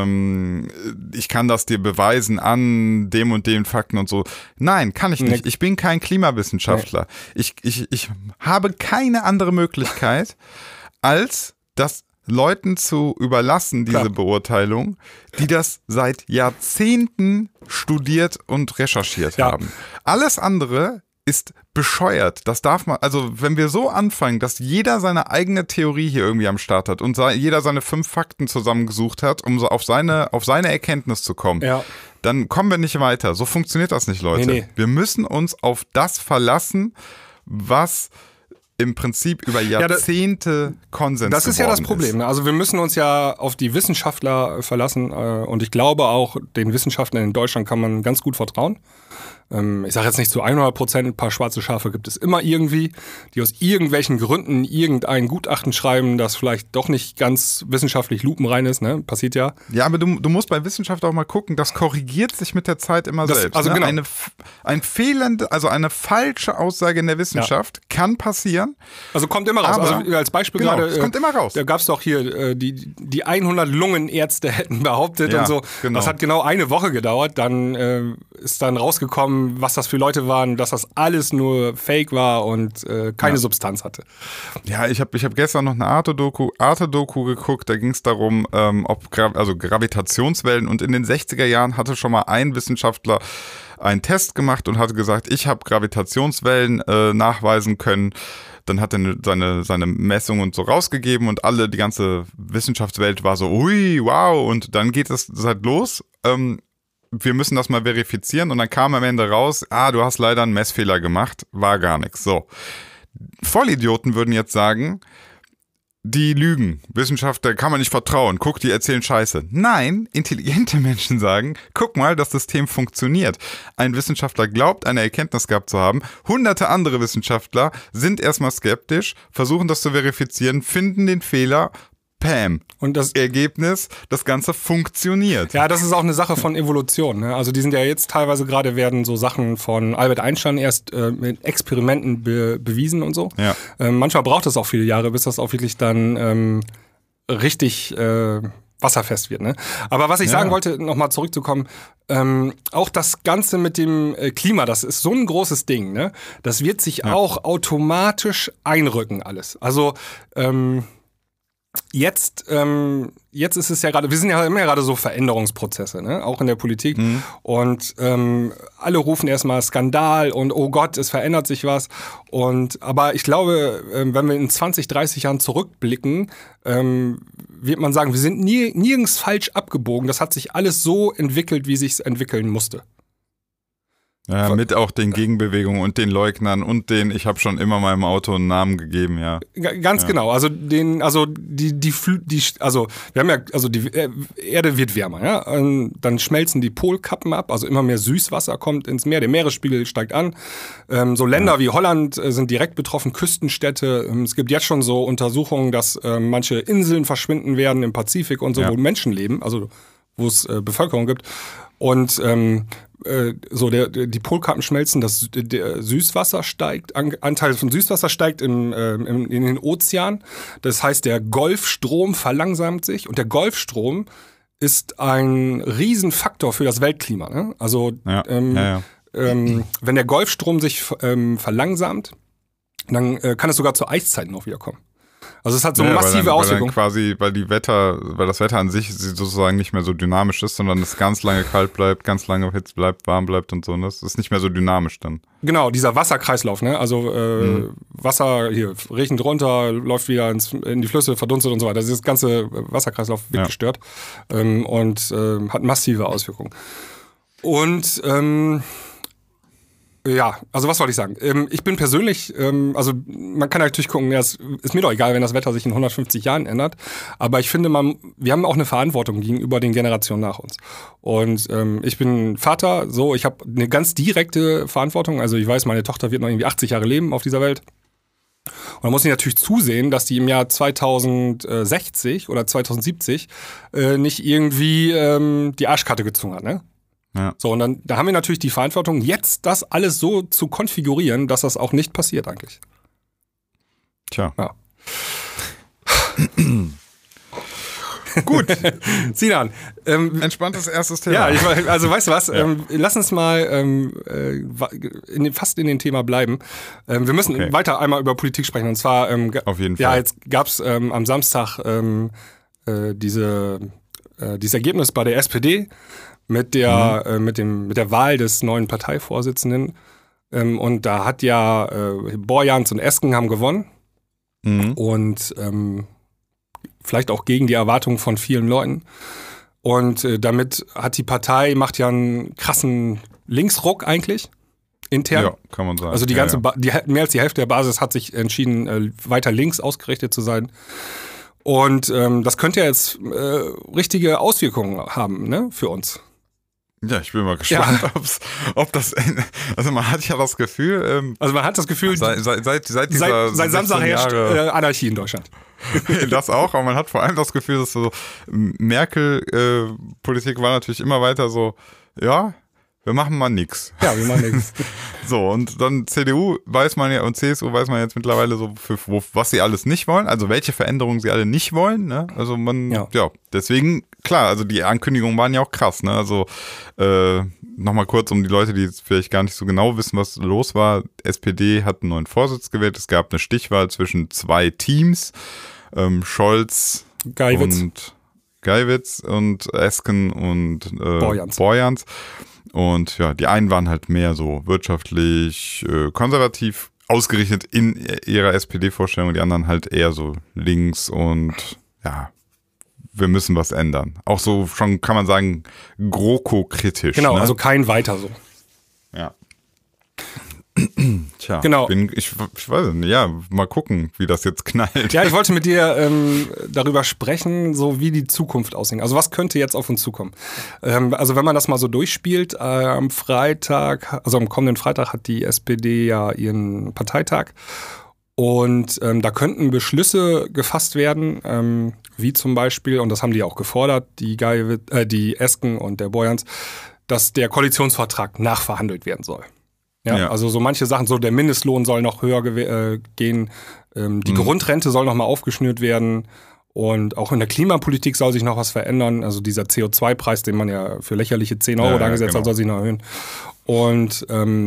ich kann das dir beweisen an dem und den Fakten und so. Nein, kann ich nicht. Ich bin kein Klimawissenschaftler. Ich habe keine andere Möglichkeit, als das Leuten zu überlassen, diese Beurteilung, die das seit Jahrzehnten studiert und recherchiert haben. Alles andere ist bescheuert. Das darf man, also wenn wir so anfangen, dass jeder seine eigene Theorie hier irgendwie am Start hat und jeder seine 5 Fakten zusammengesucht hat, um so auf seine Erkenntnis zu kommen, dann kommen wir nicht weiter. So funktioniert das nicht, Leute. Nee. Wir müssen uns auf das verlassen, was im Prinzip über Jahrzehnte Konsens Das ist ja das Problem. Also wir müssen uns ja auf die Wissenschaftler verlassen und ich glaube auch, den Wissenschaftlern in Deutschland kann man ganz gut vertrauen. Ich sage jetzt nicht zu 100%, ein paar schwarze Schafe gibt es immer irgendwie, die aus irgendwelchen Gründen irgendein Gutachten schreiben, das vielleicht doch nicht ganz wissenschaftlich lupenrein ist, ne? Passiert ja. Ja, aber du musst bei Wissenschaft auch mal gucken, das korrigiert sich mit der Zeit immer selbst. Also ne? Genau. Eine falsche Aussage in der Wissenschaft kann passieren. Also kommt immer raus. Also als Beispiel gerade, es kommt immer raus. Da gab es doch hier, die 100 Lungenärzte hätten behauptet und so. Genau. Das hat genau eine Woche gedauert, dann ist dann rausgekommen, was das für Leute waren, dass das alles nur Fake war und keine Substanz hatte. Ja, ich hab gestern noch eine Arte-Doku geguckt, da ging es darum, ob Gravitationswellen, und in den 60er Jahren hatte schon mal ein Wissenschaftler einen Test gemacht und hatte gesagt, ich habe Gravitationswellen nachweisen können. Dann hat er seine Messung und so rausgegeben und die ganze Wissenschaftswelt war so, ui, wow, und dann geht es halt los. Wir müssen das mal verifizieren und dann kam am Ende raus, du hast leider einen Messfehler gemacht, war gar nichts. So. Vollidioten würden jetzt sagen, die lügen, Wissenschaftler kann man nicht vertrauen, guck, die erzählen Scheiße. Nein, intelligente Menschen sagen, guck mal, das System funktioniert. Ein Wissenschaftler glaubt, eine Erkenntnis gehabt zu haben, hunderte andere Wissenschaftler sind erstmal skeptisch, versuchen das zu verifizieren, finden den Fehler, Pam. Und das Ergebnis, das Ganze funktioniert. Ja, das ist auch eine Sache von Evolution. Ne? Also die sind ja jetzt teilweise werden so Sachen von Albert Einstein erst mit Experimenten bewiesen und so. Ja. Manchmal braucht es auch viele Jahre, bis das auch wirklich dann richtig wasserfest wird. Ne? Aber was ich sagen wollte, nochmal zurückzukommen, auch das Ganze mit dem Klima, das ist so ein großes Ding. Ne? Das wird sich auch automatisch einrücken alles. Also Jetzt ist es ja gerade, wir sind ja immer gerade so Veränderungsprozesse, ne? Auch in der Politik. Mhm. Und alle rufen erstmal Skandal und oh Gott, es verändert sich was. Aber ich glaube, wenn wir in 20, 30 Jahren zurückblicken, wird man sagen, wir sind nirgends falsch abgebogen. Das hat sich alles so entwickelt, wie sich es entwickeln musste. Ja, mit auch den Gegenbewegungen und den Leugnern und ich habe schon immer meinem Auto einen Namen gegeben, ja. Ganz genau. Also die Erde wird wärmer, ja. Und dann schmelzen die Polkappen ab, also immer mehr Süßwasser kommt ins Meer, der Meeresspiegel steigt an. So Länder wie Holland sind direkt betroffen, Küstenstädte. Es gibt jetzt schon so Untersuchungen, dass manche Inseln verschwinden werden im Pazifik und so, wo Menschen leben, also wo es Bevölkerung gibt. Und die Polkappen schmelzen, der Süßwasser steigt, Anteil von Süßwasser steigt in den Ozean. Das heißt, der Golfstrom verlangsamt sich und der Golfstrom ist ein Riesenfaktor für das Weltklima. Ne? Also wenn der Golfstrom sich verlangsamt, dann kann es sogar zu Eiszeiten noch wieder kommen. Also es hat so massive Auswirkungen. Weil das Wetter an sich sozusagen nicht mehr so dynamisch ist, sondern es ganz lange kalt bleibt, ganz lange Hitze bleibt, warm bleibt und so. Und das ist nicht mehr so dynamisch dann. Genau, dieser Wasserkreislauf, ne? Also Wasser hier regnet runter, läuft wieder in die Flüsse, verdunstet und so weiter. Dieses ganze Wasserkreislauf wird gestört und hat massive Auswirkungen. Und ja, also was wollte ich sagen? Ich bin persönlich, also man kann natürlich gucken, ja, es ist mir doch egal, wenn das Wetter sich in 150 Jahren ändert, aber ich finde, wir haben auch eine Verantwortung gegenüber den Generationen nach uns. Und ich bin Vater, so, ich habe eine ganz direkte Verantwortung, also ich weiß, meine Tochter wird noch irgendwie 80 Jahre leben auf dieser Welt. Und da muss ich natürlich zusehen, dass die im Jahr 2060 oder 2070 nicht irgendwie die Arschkarte gezogen hat, ne? Ja. So, und da haben wir natürlich die Verantwortung, jetzt das alles so zu konfigurieren, dass das auch nicht passiert eigentlich. Tja. Ja. Gut. Sinan. Entspanntes erstes Thema. Ja, also weißt du was, lass uns mal fast in dem Thema bleiben. Wir müssen weiter einmal über Politik sprechen. Und zwar, auf jeden Fall. Ja, jetzt gab's am Samstag dieses Ergebnis bei der SPD. Mit der Wahl des neuen Parteivorsitzenden. Und da hat ja Borjans und Esken haben gewonnen. Und vielleicht auch gegen die Erwartungen von vielen Leuten. Und damit hat die Partei, macht ja einen krassen Linksruck eigentlich, intern. Ja, kann man sagen. Also die ganze mehr als die Hälfte der Basis hat sich entschieden, weiter links ausgerichtet zu sein. Und das könnte ja jetzt richtige Auswirkungen haben, ne, für uns. Ja, ich bin mal gespannt, ob das, also man hat ja das Gefühl, seit Samstag herrscht Anarchie in Deutschland. Das auch, aber man hat vor allem das Gefühl, dass so Merkel-Politik war natürlich immer weiter so, ja, wir machen mal nix. Ja, wir machen nix. So, und dann CDU weiß man ja und CSU weiß man jetzt mittlerweile so, was sie alles nicht wollen, also welche Veränderungen sie alle nicht wollen, ne? Also deswegen, klar, also die Ankündigungen waren ja auch krass, ne? Also nochmal kurz, um die Leute, die jetzt vielleicht gar nicht so genau wissen, was los war. SPD hat einen neuen Vorsitz gewählt, es gab eine Stichwahl zwischen zwei Teams, Scholz Geiwitz und Esken und Borjans. Und ja, die einen waren halt mehr so wirtschaftlich konservativ ausgerichtet in ihrer SPD-Vorstellung, die anderen halt eher so links und ja, wir müssen was ändern. Auch so schon, kann man sagen, GroKo-kritisch. Genau, ne? also kein weiter so. Ja. Tja, genau. Ich weiß nicht, ja, mal gucken, wie das jetzt knallt. Ja, ich wollte mit dir darüber sprechen, so wie die Zukunft aussieht. Also was könnte jetzt auf uns zukommen? Also wenn man das mal so durchspielt, am kommenden Freitag hat die SPD ja ihren Parteitag. Und da könnten Beschlüsse gefasst werden, wie zum Beispiel, und das haben die auch gefordert, die Esken und der Borjans, dass der Koalitionsvertrag nachverhandelt werden soll. Ja, also so manche Sachen, so der Mindestlohn soll noch höher gehen, die Grundrente soll noch mal aufgeschnürt werden und auch in der Klimapolitik soll sich noch was verändern. Also dieser CO2-Preis, den man ja für lächerliche 10 Euro angesetzt hat, soll sich noch erhöhen. Und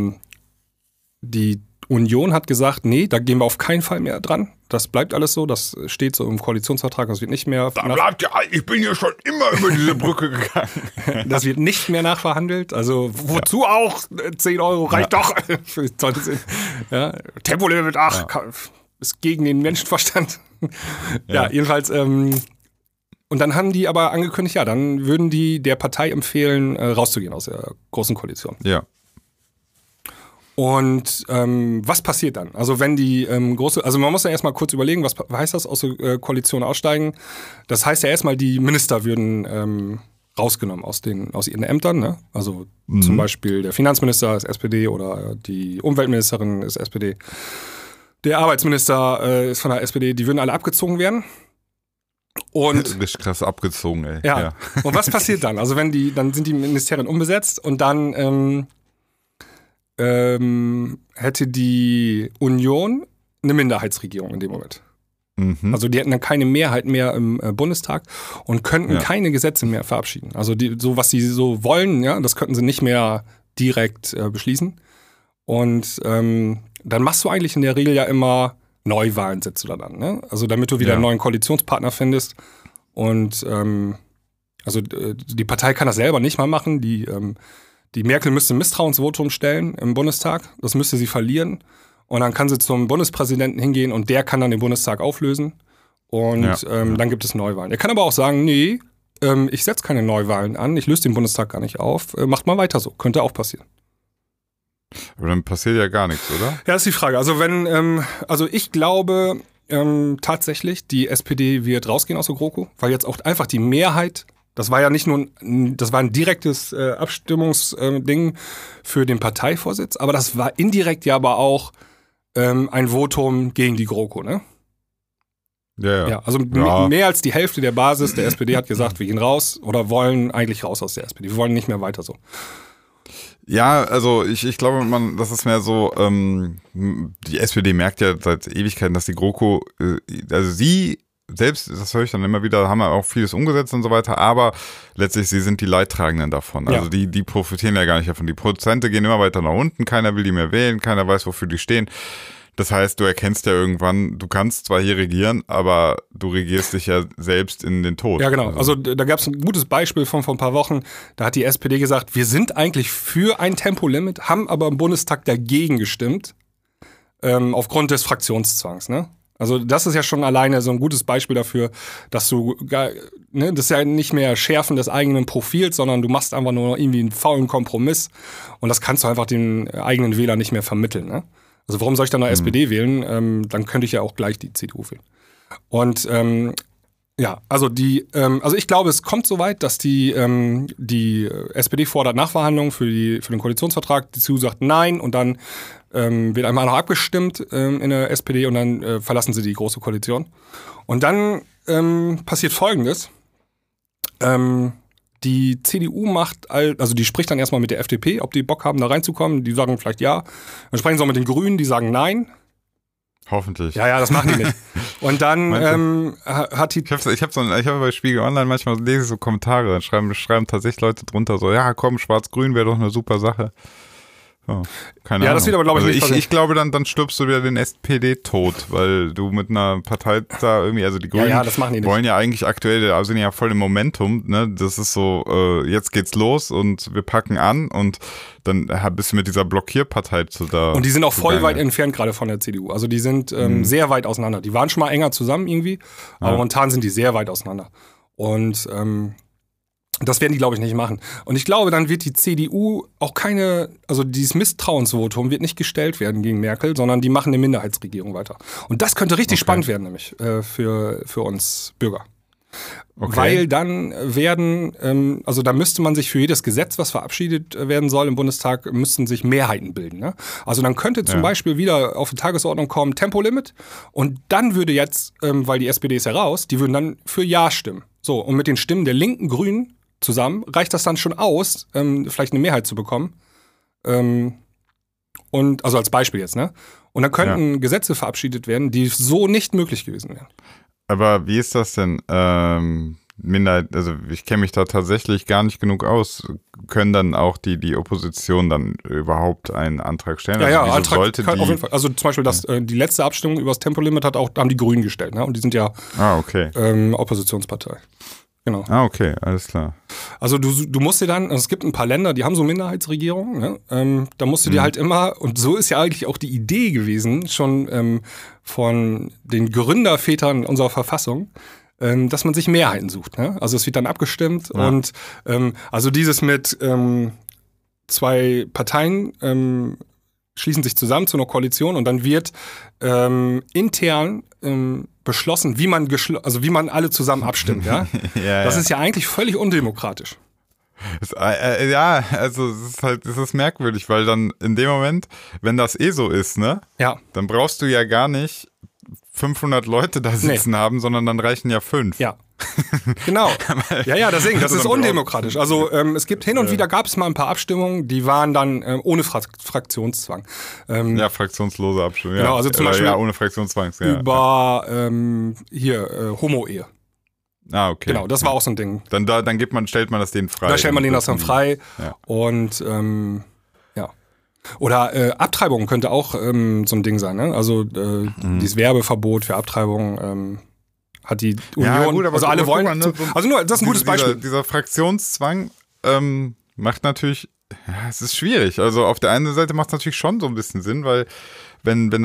die Union hat gesagt, nee, da gehen wir auf keinen Fall mehr dran. Das bleibt alles so, das steht so im Koalitionsvertrag, das wird nicht mehr... Ich bin ja schon immer über diese Brücke gegangen. Das wird nicht mehr nachverhandelt, also wozu auch? 10 Euro reicht doch. Ja, Tempolimit, ist gegen den Menschenverstand. Ja, jedenfalls... und dann haben die aber angekündigt, ja, dann würden die der Partei empfehlen, rauszugehen aus der Großen Koalition. Ja. Und was passiert dann? Also wenn die also man muss ja erstmal kurz überlegen, was heißt das, aus der Koalition aussteigen? Das heißt ja erstmal, die Minister würden rausgenommen aus ihren Ämtern, ne? Also zum Beispiel der Finanzminister ist SPD oder die Umweltministerin ist SPD. Der Arbeitsminister ist von der SPD, die würden alle abgezogen werden. Und richtig krass abgezogen, ey. Ja. Und was passiert dann? Also dann sind die Ministerien unbesetzt und dann hätte die Union eine Minderheitsregierung in dem Moment. Also die hätten dann keine Mehrheit mehr im Bundestag und könnten keine Gesetze mehr verabschieden. Also was sie so wollen, ja, das könnten sie nicht mehr direkt beschließen. Und dann machst du eigentlich in der Regel ja immer Neuwahlen, setzt du da dann. Ne? Also damit du wieder einen neuen Koalitionspartner findest. Und also die Partei kann das selber nicht mal machen. Die Merkel müsste ein Misstrauensvotum stellen im Bundestag. Das müsste sie verlieren. Und dann kann sie zum Bundespräsidenten hingehen und der kann dann den Bundestag auflösen. Und dann gibt es Neuwahlen. Er kann aber auch sagen, nee, ich setze keine Neuwahlen an, ich löse den Bundestag gar nicht auf, macht mal weiter so. Könnte auch passieren. Aber dann passiert ja gar nichts, oder? Ja, das ist die Frage. Also also ich glaube tatsächlich, die SPD wird rausgehen aus der GroKo, weil jetzt auch einfach die Mehrheit, das war ja nicht nur das war ein direktes Abstimmungsding für den Parteivorsitz, aber das war indirekt ja aber auch ein Votum gegen die GroKo, ne? Ja, also mehr als die Hälfte der Basis der SPD hat gesagt, wir gehen raus oder wollen eigentlich raus aus der SPD. Wir wollen nicht mehr weiter so. Ja, also ich glaube, das ist mehr so, die SPD merkt ja seit Ewigkeiten, dass die GroKo, also sie selbst, das höre ich dann immer wieder, haben ja auch vieles umgesetzt und so weiter, aber letztlich, sie sind die Leidtragenden davon. Also die profitieren ja gar nicht davon. Die Prozente gehen immer weiter nach unten, keiner will die mehr wählen, keiner weiß, wofür die stehen. Das heißt, du erkennst ja irgendwann, du kannst zwar hier regieren, aber du regierst dich ja selbst in den Tod. Ja, genau. Also da gab es ein gutes Beispiel von vor ein paar Wochen. Da hat die SPD gesagt, wir sind eigentlich für ein Tempolimit, haben aber im Bundestag dagegen gestimmt, aufgrund des Fraktionszwangs. Ne? Also das ist ja schon alleine so ein gutes Beispiel dafür, dass du, das ist ja nicht mehr Schärfen des eigenen Profils, sondern du machst einfach nur irgendwie einen faulen Kompromiss und das kannst du einfach den eigenen Wählern nicht mehr vermitteln. Ne? Also warum soll ich dann noch SPD wählen? Dann könnte ich ja auch gleich die CDU wählen. Und also ich glaube, es kommt so weit, dass die SPD fordert Nachverhandlungen für den Koalitionsvertrag. Die CDU sagt nein und dann wird einmal noch abgestimmt in der SPD und dann verlassen sie die große Koalition. Und dann passiert Folgendes. Die CDU die spricht dann erstmal mit der FDP, ob die Bock haben, da reinzukommen. Die sagen vielleicht ja. Dann sprechen sie auch mit den Grünen, die sagen nein. Hoffentlich. Ja, das machen die nicht. Und dann hat die... Ich habe bei Spiegel Online manchmal lese ich so Kommentare, dann schreiben tatsächlich Leute drunter so, ja komm, Schwarz-Grün wäre doch eine super Sache. So, keine Ahnung. Das wird aber, glaube ich, nicht passieren. Ich glaube, dann stirbst du wieder den SPD-Tod, weil du mit einer Partei da irgendwie, also die Grünen das machen die nicht. Wollen ja eigentlich aktuell, sind ja voll im Momentum, ne? Das ist so, jetzt geht's los und wir packen an und dann bist du mit dieser Blockierpartei Und die sind auch voll weit entfernt gerade von der CDU. Also die sind sehr weit auseinander. Die waren schon mal enger zusammen irgendwie, aber momentan sind die sehr weit auseinander. Und das werden die, glaube ich, nicht machen. Und ich glaube, dann wird die CDU auch also dieses Misstrauensvotum wird nicht gestellt werden gegen Merkel, sondern die machen eine Minderheitsregierung weiter. Und das könnte richtig spannend werden, nämlich für uns Bürger. Okay. Weil dann da müsste man sich für jedes Gesetz, was verabschiedet werden soll im Bundestag, müssten sich Mehrheiten bilden. Ne? Also dann könnte zum Beispiel wieder auf die Tagesordnung kommen Tempolimit und dann würde jetzt, weil die SPD ist ja raus, die würden dann für Ja stimmen. So, und mit den Stimmen der linken Grünen zusammen reicht das dann schon aus, vielleicht eine Mehrheit zu bekommen. Und also als Beispiel jetzt, ne? Und dann könnten Gesetze verabschiedet werden, die so nicht möglich gewesen wären. Aber wie ist das denn? Minderheit, also ich kenne mich da tatsächlich gar nicht genug aus. Können dann auch die Opposition dann überhaupt einen Antrag stellen? Antrag auf jeden Fall. Also zum Beispiel die letzte Abstimmung über das Tempolimit haben die Grünen gestellt, ne? Und die sind ja Oppositionspartei. Genau. Okay, alles klar. Also du musst dir dann, es gibt ein paar Länder, die haben so Minderheitsregierungen, ne? Da musst du dir halt immer, und so ist ja eigentlich auch die Idee gewesen, schon von den Gründervätern unserer Verfassung, dass man sich Mehrheiten sucht. Ne? Also es wird dann abgestimmt und also dieses mit zwei Parteien schließen sich zusammen zu einer Koalition und dann wird intern beschlossen, wie man alle zusammen abstimmt. Ja? Das ist ja eigentlich völlig undemokratisch. Also es ist merkwürdig, weil dann in dem Moment, wenn das so ist, ne, dann brauchst du ja gar nicht 500 Leute da sitzen haben, sondern dann reichen ja 5. Ja. Genau. Deswegen, das ist undemokratisch. Also es gibt hin und wieder gab es mal ein paar Abstimmungen, die waren dann ohne Fraktionszwang. Fraktionslose Abstimmung. Genau, also zum Beispiel ohne Fraktionszwang. Über Homo-Ehe. Okay. Genau, das war auch so ein Ding. Dann stellt man das denen frei. Da stellt man denen das dann frei. Und Oder Abtreibung könnte auch so ein Ding sein, ne? Also dieses Werbeverbot für Abtreibung hat die Union, ja, gut, aber also alle wollen, ne, also nur, das ist ein gutes Beispiel. Dieser Fraktionszwang macht natürlich, ja, es ist schwierig. Also auf der einen Seite macht es natürlich schon so ein bisschen Sinn, weil wenn du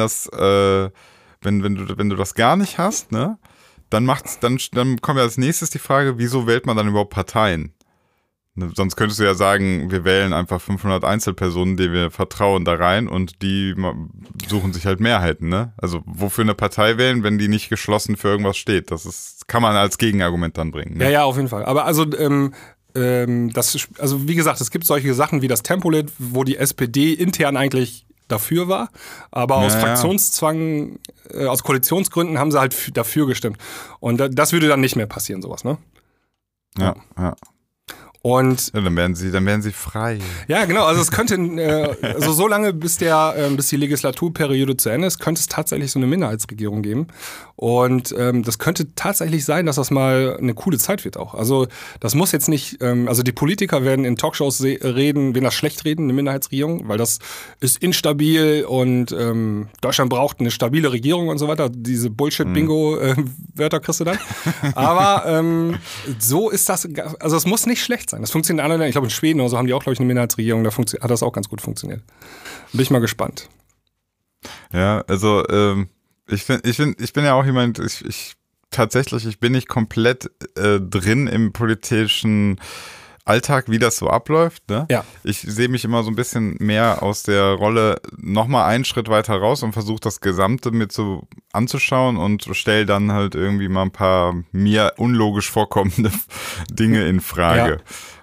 das gar nicht hast, ne, dann kommt ja als nächstes die Frage, wieso wählt man dann überhaupt Parteien? Ne, sonst könntest du ja sagen, wir wählen einfach 500 Einzelpersonen, denen wir vertrauen, da rein und die suchen sich halt Mehrheiten, ne? Also wofür eine Partei wählen, wenn die nicht geschlossen für irgendwas steht? Kann man als Gegenargument dann bringen. Ne? Ja, auf jeden Fall. Aber also also wie gesagt, es gibt solche Sachen wie das Tempolimit, wo die SPD intern eigentlich dafür war, aber aus Fraktionszwang, aus Koalitionsgründen haben sie halt dafür gestimmt. Und das würde dann nicht mehr passieren, sowas, ne? Ja. Und dann werden sie frei. Ja, genau. Also es könnte, also so lange bis die Legislaturperiode zu Ende ist, könnte es tatsächlich so eine Minderheitsregierung geben. Und das könnte tatsächlich sein, dass das mal eine coole Zeit wird auch. Also das muss jetzt nicht, also die Politiker werden in Talkshows werden das schlecht reden, eine Minderheitsregierung, weil das ist instabil und Deutschland braucht eine stabile Regierung und so weiter. Diese Bullshit-Bingo-Wörter kriegst du dann. Aber so ist das, also es muss nicht schlecht sein. Das funktioniert in anderen Ländern. Ich glaube, in Schweden oder so haben die auch, glaube ich, eine Minderheitsregierung. Da hat das auch ganz gut funktioniert. Bin ich mal gespannt. Ja, also ich bin ja auch jemand, ich bin nicht komplett drin im politischen Alltag, wie das so abläuft. Ne? Ja. Ich sehe mich immer so ein bisschen mehr aus der Rolle nochmal einen Schritt weiter raus und versuche das Gesamte mit so anzuschauen und stelle dann halt irgendwie mal ein paar mir unlogisch vorkommende Dinge in Frage.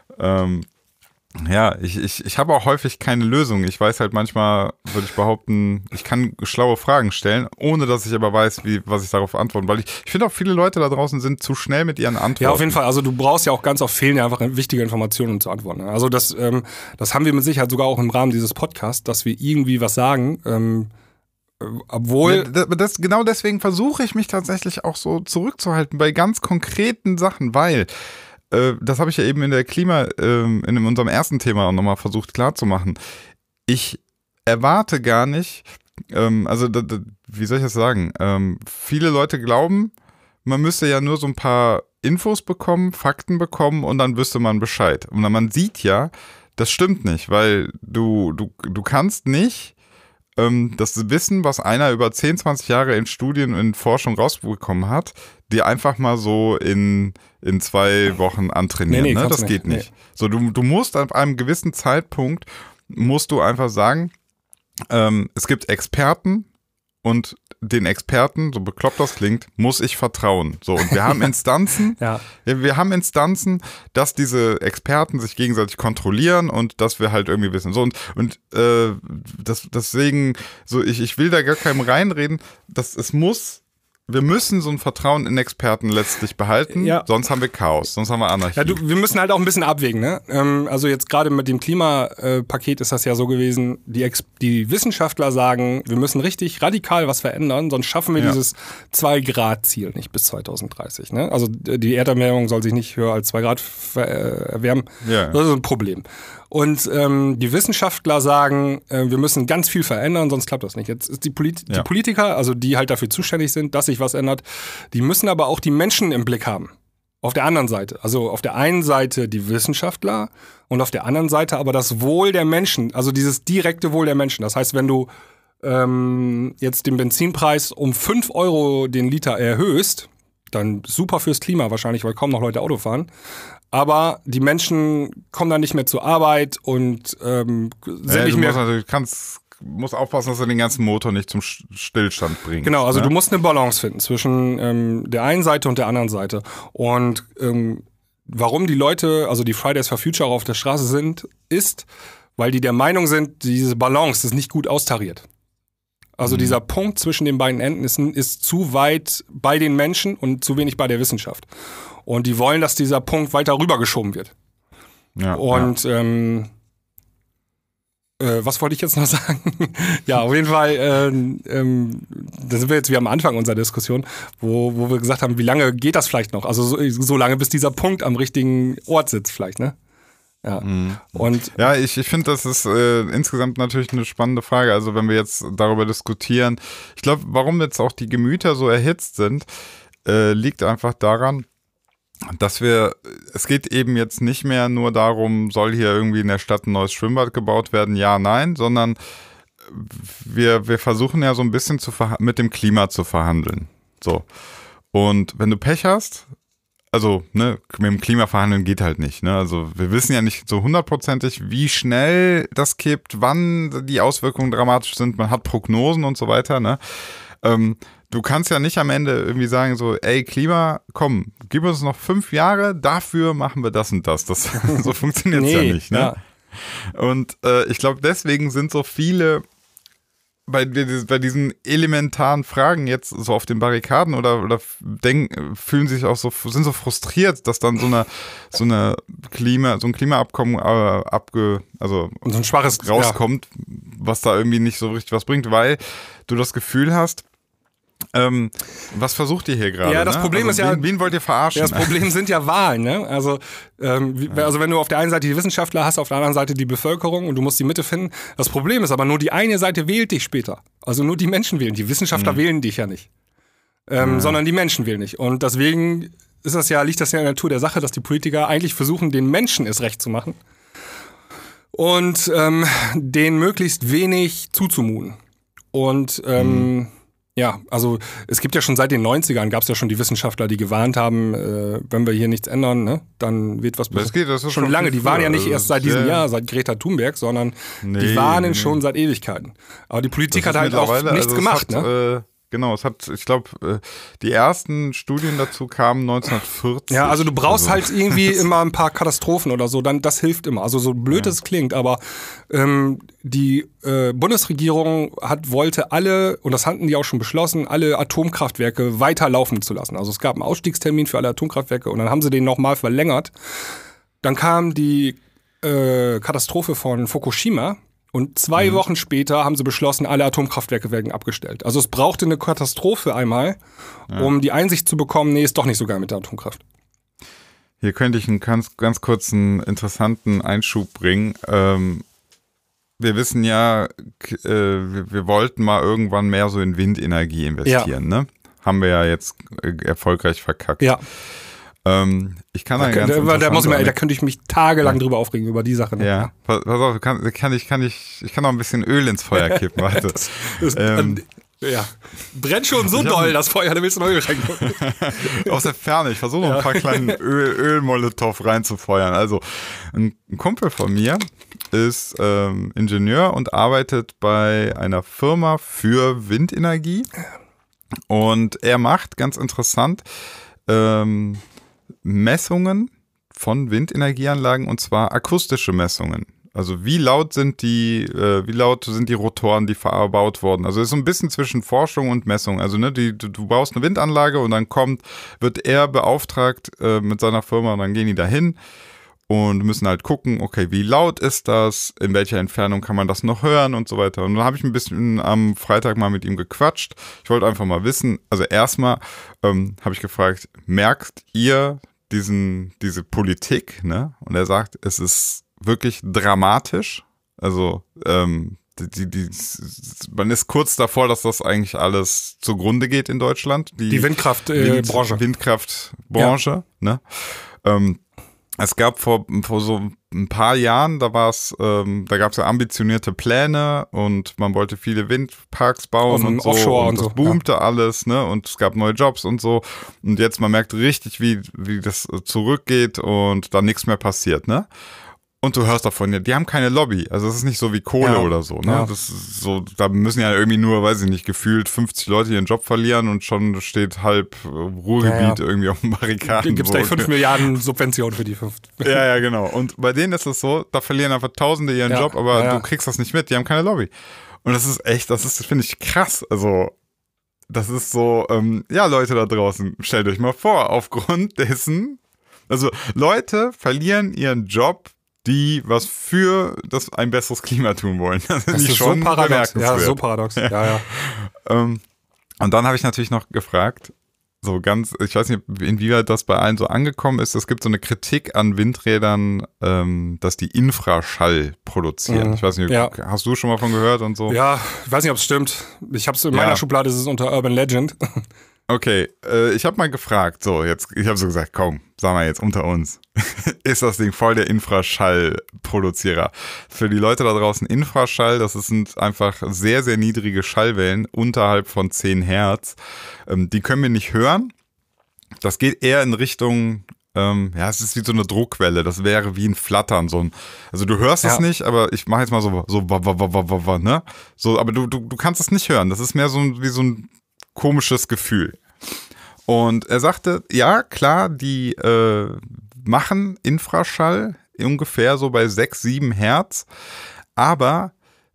Ja. Ich habe auch häufig keine Lösung. Ich weiß halt manchmal, würde ich behaupten, ich kann schlaue Fragen stellen, ohne dass ich aber weiß, was ich darauf antworten. Weil ich finde auch, viele Leute da draußen sind zu schnell mit ihren Antworten. Ja, auf jeden Fall. Also du brauchst ja auch ganz oft fehlen ja einfach wichtige Informationen, um zu antworten. Also das haben wir mit Sicherheit sogar auch im Rahmen dieses Podcasts, dass wir irgendwie was sagen, obwohl... Ja, genau deswegen versuche ich mich tatsächlich auch so zurückzuhalten bei ganz konkreten Sachen, weil... Das habe ich ja eben in unserem ersten Thema auch nochmal versucht klarzumachen. Ich erwarte gar nicht, wie soll ich das sagen? Viele Leute glauben, man müsste ja nur so ein paar Infos bekommen, Fakten bekommen und dann wüsste man Bescheid. Und man sieht ja, das stimmt nicht, weil du kannst nicht das Wissen, was einer über 10, 20 Jahre in Studien, in Forschung rausbekommen hat, dir einfach mal so in 2 Wochen antrainieren. Nee, ne? Das geht nicht. Nee. So, du musst ab einem gewissen Zeitpunkt, musst du einfach sagen, es gibt Experten und den Experten, so bekloppt das klingt, muss ich vertrauen. So, und wir haben Instanzen, dass diese Experten sich gegenseitig kontrollieren und dass wir halt irgendwie wissen. So, und deswegen, so, ich will da gar keinem reinreden, wir müssen so ein Vertrauen in Experten letztlich behalten, sonst haben wir Chaos, sonst haben wir Anarchie. Ja, wir müssen halt auch ein bisschen abwägen, ne? Also jetzt gerade mit dem Klimapaket ist das ja so gewesen, die Wissenschaftler sagen, wir müssen richtig radikal was verändern, sonst schaffen wir dieses 2-Grad-Ziel nicht bis 2030. Ne? Also die Erderwärmung soll sich nicht höher als 2 Grad erwärmen. Ja. Das ist ein Problem. Und die Wissenschaftler sagen, wir müssen ganz viel verändern, sonst klappt das nicht. Jetzt ist die Politiker, also die halt dafür zuständig sind, dass sich was ändert, die müssen aber auch die Menschen im Blick haben. Auf der anderen Seite. Also auf der einen Seite die Wissenschaftler und auf der anderen Seite aber das Wohl der Menschen, also dieses direkte Wohl der Menschen. Das heißt, wenn du jetzt den Benzinpreis um 5 Euro den Liter erhöhst, dann super fürs Klima wahrscheinlich, weil kaum noch Leute Auto fahren. Aber die Menschen kommen dann nicht mehr zur Arbeit und sind nicht mehr... musst aufpassen, dass du den ganzen Motor nicht zum Stillstand bringst. Genau, also du musst eine Balance finden zwischen der einen Seite und der anderen Seite. Und warum die Leute, also die Fridays for Future auf der Straße sind, ist, weil die der Meinung sind, diese Balance ist nicht gut austariert. Also dieser Punkt zwischen den beiden Enden ist zu weit bei den Menschen und zu wenig bei der Wissenschaft. Und die wollen, dass dieser Punkt weiter rübergeschoben wird. Ja, und was wollte ich jetzt noch sagen? Ja, auf jeden Fall, da sind wir jetzt wie am Anfang unserer Diskussion, wo wir gesagt haben, wie lange geht das vielleicht noch? Also so lange, bis dieser Punkt am richtigen Ort sitzt vielleicht, ne? Ja. Und ja, ich finde, das ist insgesamt natürlich eine spannende Frage. Also wenn wir jetzt darüber diskutieren, ich glaube, warum jetzt auch die Gemüter so erhitzt sind, liegt einfach daran, dass es geht eben jetzt nicht mehr nur darum, soll hier irgendwie in der Stadt ein neues Schwimmbad gebaut werden, ja, nein, sondern wir versuchen ja so ein bisschen mit dem Klima zu verhandeln. So. Und wenn du Pech hast, also, ne, mit dem Klima verhandeln geht halt nicht, ne, also wir wissen ja nicht so hundertprozentig, wie schnell das kippt, wann die Auswirkungen dramatisch sind, man hat Prognosen und so weiter, ne, du kannst ja nicht am Ende irgendwie sagen so, ey Klima, komm, gib uns noch 5 Jahre, dafür machen wir das und das, so funktioniert es ja nicht, ne. Ja. Und ich glaube, deswegen sind so viele bei diesen elementaren Fragen jetzt so auf den Barrikaden oder fühlen sich auch so, sind so frustriert, dass dann so ein Klimaabkommen und so ein schwaches rauskommt, was da irgendwie nicht so richtig was bringt, weil du das Gefühl hast, was versucht ihr hier gerade? Ja, das Problem ist ja... Wen wollt ihr verarschen? Ja, das Problem sind ja Wahlen, ne? Also wenn du auf der einen Seite die Wissenschaftler hast, auf der anderen Seite die Bevölkerung und du musst die Mitte finden. Das Problem ist aber, nur die eine Seite wählt dich später. Also nur die Menschen wählen. Die Wissenschaftler wählen dich ja nicht. Sondern die Menschen wählen nicht. Und deswegen liegt das ja in der Natur der Sache, dass die Politiker eigentlich versuchen, den Menschen es recht zu machen. Und denen möglichst wenig zuzumuten. Und ja, also es gibt ja schon seit den 90ern, gab es ja schon die Wissenschaftler, die gewarnt haben, wenn wir hier nichts ändern, ne, dann wird was passieren. Das ist schon lange, die waren ja nicht erst seit diesem Jahr, seit Greta Thunberg, sondern die warnen schon seit Ewigkeiten. Aber die Politik hat halt auch nichts gemacht, ne? Genau, ich glaube, die ersten Studien dazu kamen 1940. Ja, also du brauchst halt irgendwie immer ein paar Katastrophen oder so, dann das hilft immer. Also so blöd es klingt, aber die Bundesregierung wollte alle, und das hatten die auch schon beschlossen, alle Atomkraftwerke weiterlaufen zu lassen. Also es gab einen Ausstiegstermin für alle Atomkraftwerke und dann haben sie den nochmal verlängert. Dann kam die Katastrophe von Fukushima. Und 2 Wochen später haben sie beschlossen, alle Atomkraftwerke werden abgestellt. Also es brauchte eine Katastrophe einmal, um die Einsicht zu bekommen, nee, ist doch nicht so geil mit der Atomkraft. Hier könnte ich einen ganz kurzen, interessanten Einschub bringen. Wir wissen ja, wir wollten mal irgendwann mehr so in Windenergie investieren, ne? Haben wir ja jetzt erfolgreich verkackt. Ja. Ich kann da könnte ich mich tagelang drüber aufregen, über die Sache. Ne? Ja, pass auf, ich kann noch ein bisschen Öl ins Feuer kippen, warte. Ja, brennt schon so doll, das Feuer, da willst du noch Öl reingucken. Aus der Ferne, ich versuche noch ein paar kleine Ölmolotow reinzufeuern. Also, ein Kumpel von mir ist Ingenieur und arbeitet bei einer Firma für Windenergie. Und er macht, ganz interessant, Messungen von Windenergieanlagen, und zwar akustische Messungen. Also wie laut sind die Rotoren, die verbaut wurden. Also es ist so ein bisschen zwischen Forschung und Messung. Also ne, du baust eine Windanlage und dann wird er beauftragt mit seiner Firma und dann gehen die dahin und müssen halt gucken, okay, wie laut ist das, in welcher Entfernung kann man das noch hören und so weiter. Und dann habe ich ein bisschen am Freitag mal mit ihm gequatscht. Ich wollte einfach mal wissen, also erstmal habe ich gefragt, merkt ihr diese Politik, ne? Und er sagt, es ist wirklich dramatisch. Also man ist kurz davor, dass das eigentlich alles zugrunde geht in Deutschland. Die Windkraftbranche. Windkraftbranche, ja. Ne? Es gab vor so ein paar Jahren, da gab es ja ambitionierte Pläne und man wollte viele Windparks bauen und so. Offshore und das boomte alles, ne? Und es gab neue Jobs und so. Und jetzt, man merkt richtig, wie das zurückgeht und da nichts mehr passiert, ne? Und du hörst davon, ja, die haben keine Lobby. Also es ist nicht so wie Kohle oder so, ne? Ja. Das ist so, da müssen ja irgendwie nur, weiß ich nicht, gefühlt 50 Leute ihren Job verlieren und schon steht halb Ruhrgebiet irgendwie auf dem Barrikaden. Gibt es gleich 5 Milliarden Subventionen für die 5. Ja, genau. Und bei denen ist es so, da verlieren einfach Tausende ihren Job, aber du kriegst das nicht mit, die haben keine Lobby. Und das ist, finde ich, krass. Also, das ist so, ja, Leute da draußen, stellt euch mal vor, aufgrund dessen, also Leute verlieren ihren Job, die was für ein besseres Klima tun wollen. Das ist schon so paradox. Ja, so paradox. Ja. Und dann habe ich natürlich noch gefragt, so ganz, ich weiß nicht, inwieweit das bei allen so angekommen ist. Es gibt so eine Kritik an Windrädern, dass die Infraschall produzieren. Ich weiß nicht, hast du schon mal von gehört und so? Ja, ich weiß nicht, ob es stimmt. Ich habe es in meiner Schublade, ist es unter Urban Legend. Okay, ich habe mal gefragt, ich habe so gesagt, komm, sag mal jetzt unter uns, ist das Ding voll der Infraschallproduzierer? Für die Leute da draußen, Infraschall, sind einfach sehr, sehr niedrige Schallwellen unterhalb von 10 Hertz. Die können wir nicht hören. Das geht eher in Richtung, es ist wie so eine Druckwelle, das wäre wie ein Flattern, also du hörst es nicht, aber ich mache jetzt mal ne? So, aber du kannst es nicht hören, das ist mehr wie so ein komisches Gefühl. Und er sagte, ja, klar, die machen Infraschall ungefähr so bei 6, 7 Hertz, aber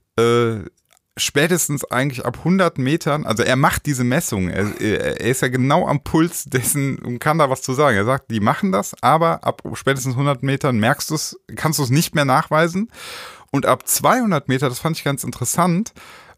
spätestens eigentlich ab 100 Metern, also er macht diese Messungen, er ist ja genau am Puls dessen und kann da was zu sagen. Er sagt, die machen das, aber ab spätestens 100 Metern kannst du es nicht mehr nachweisen. Und ab 200 Meter, das fand ich ganz interessant,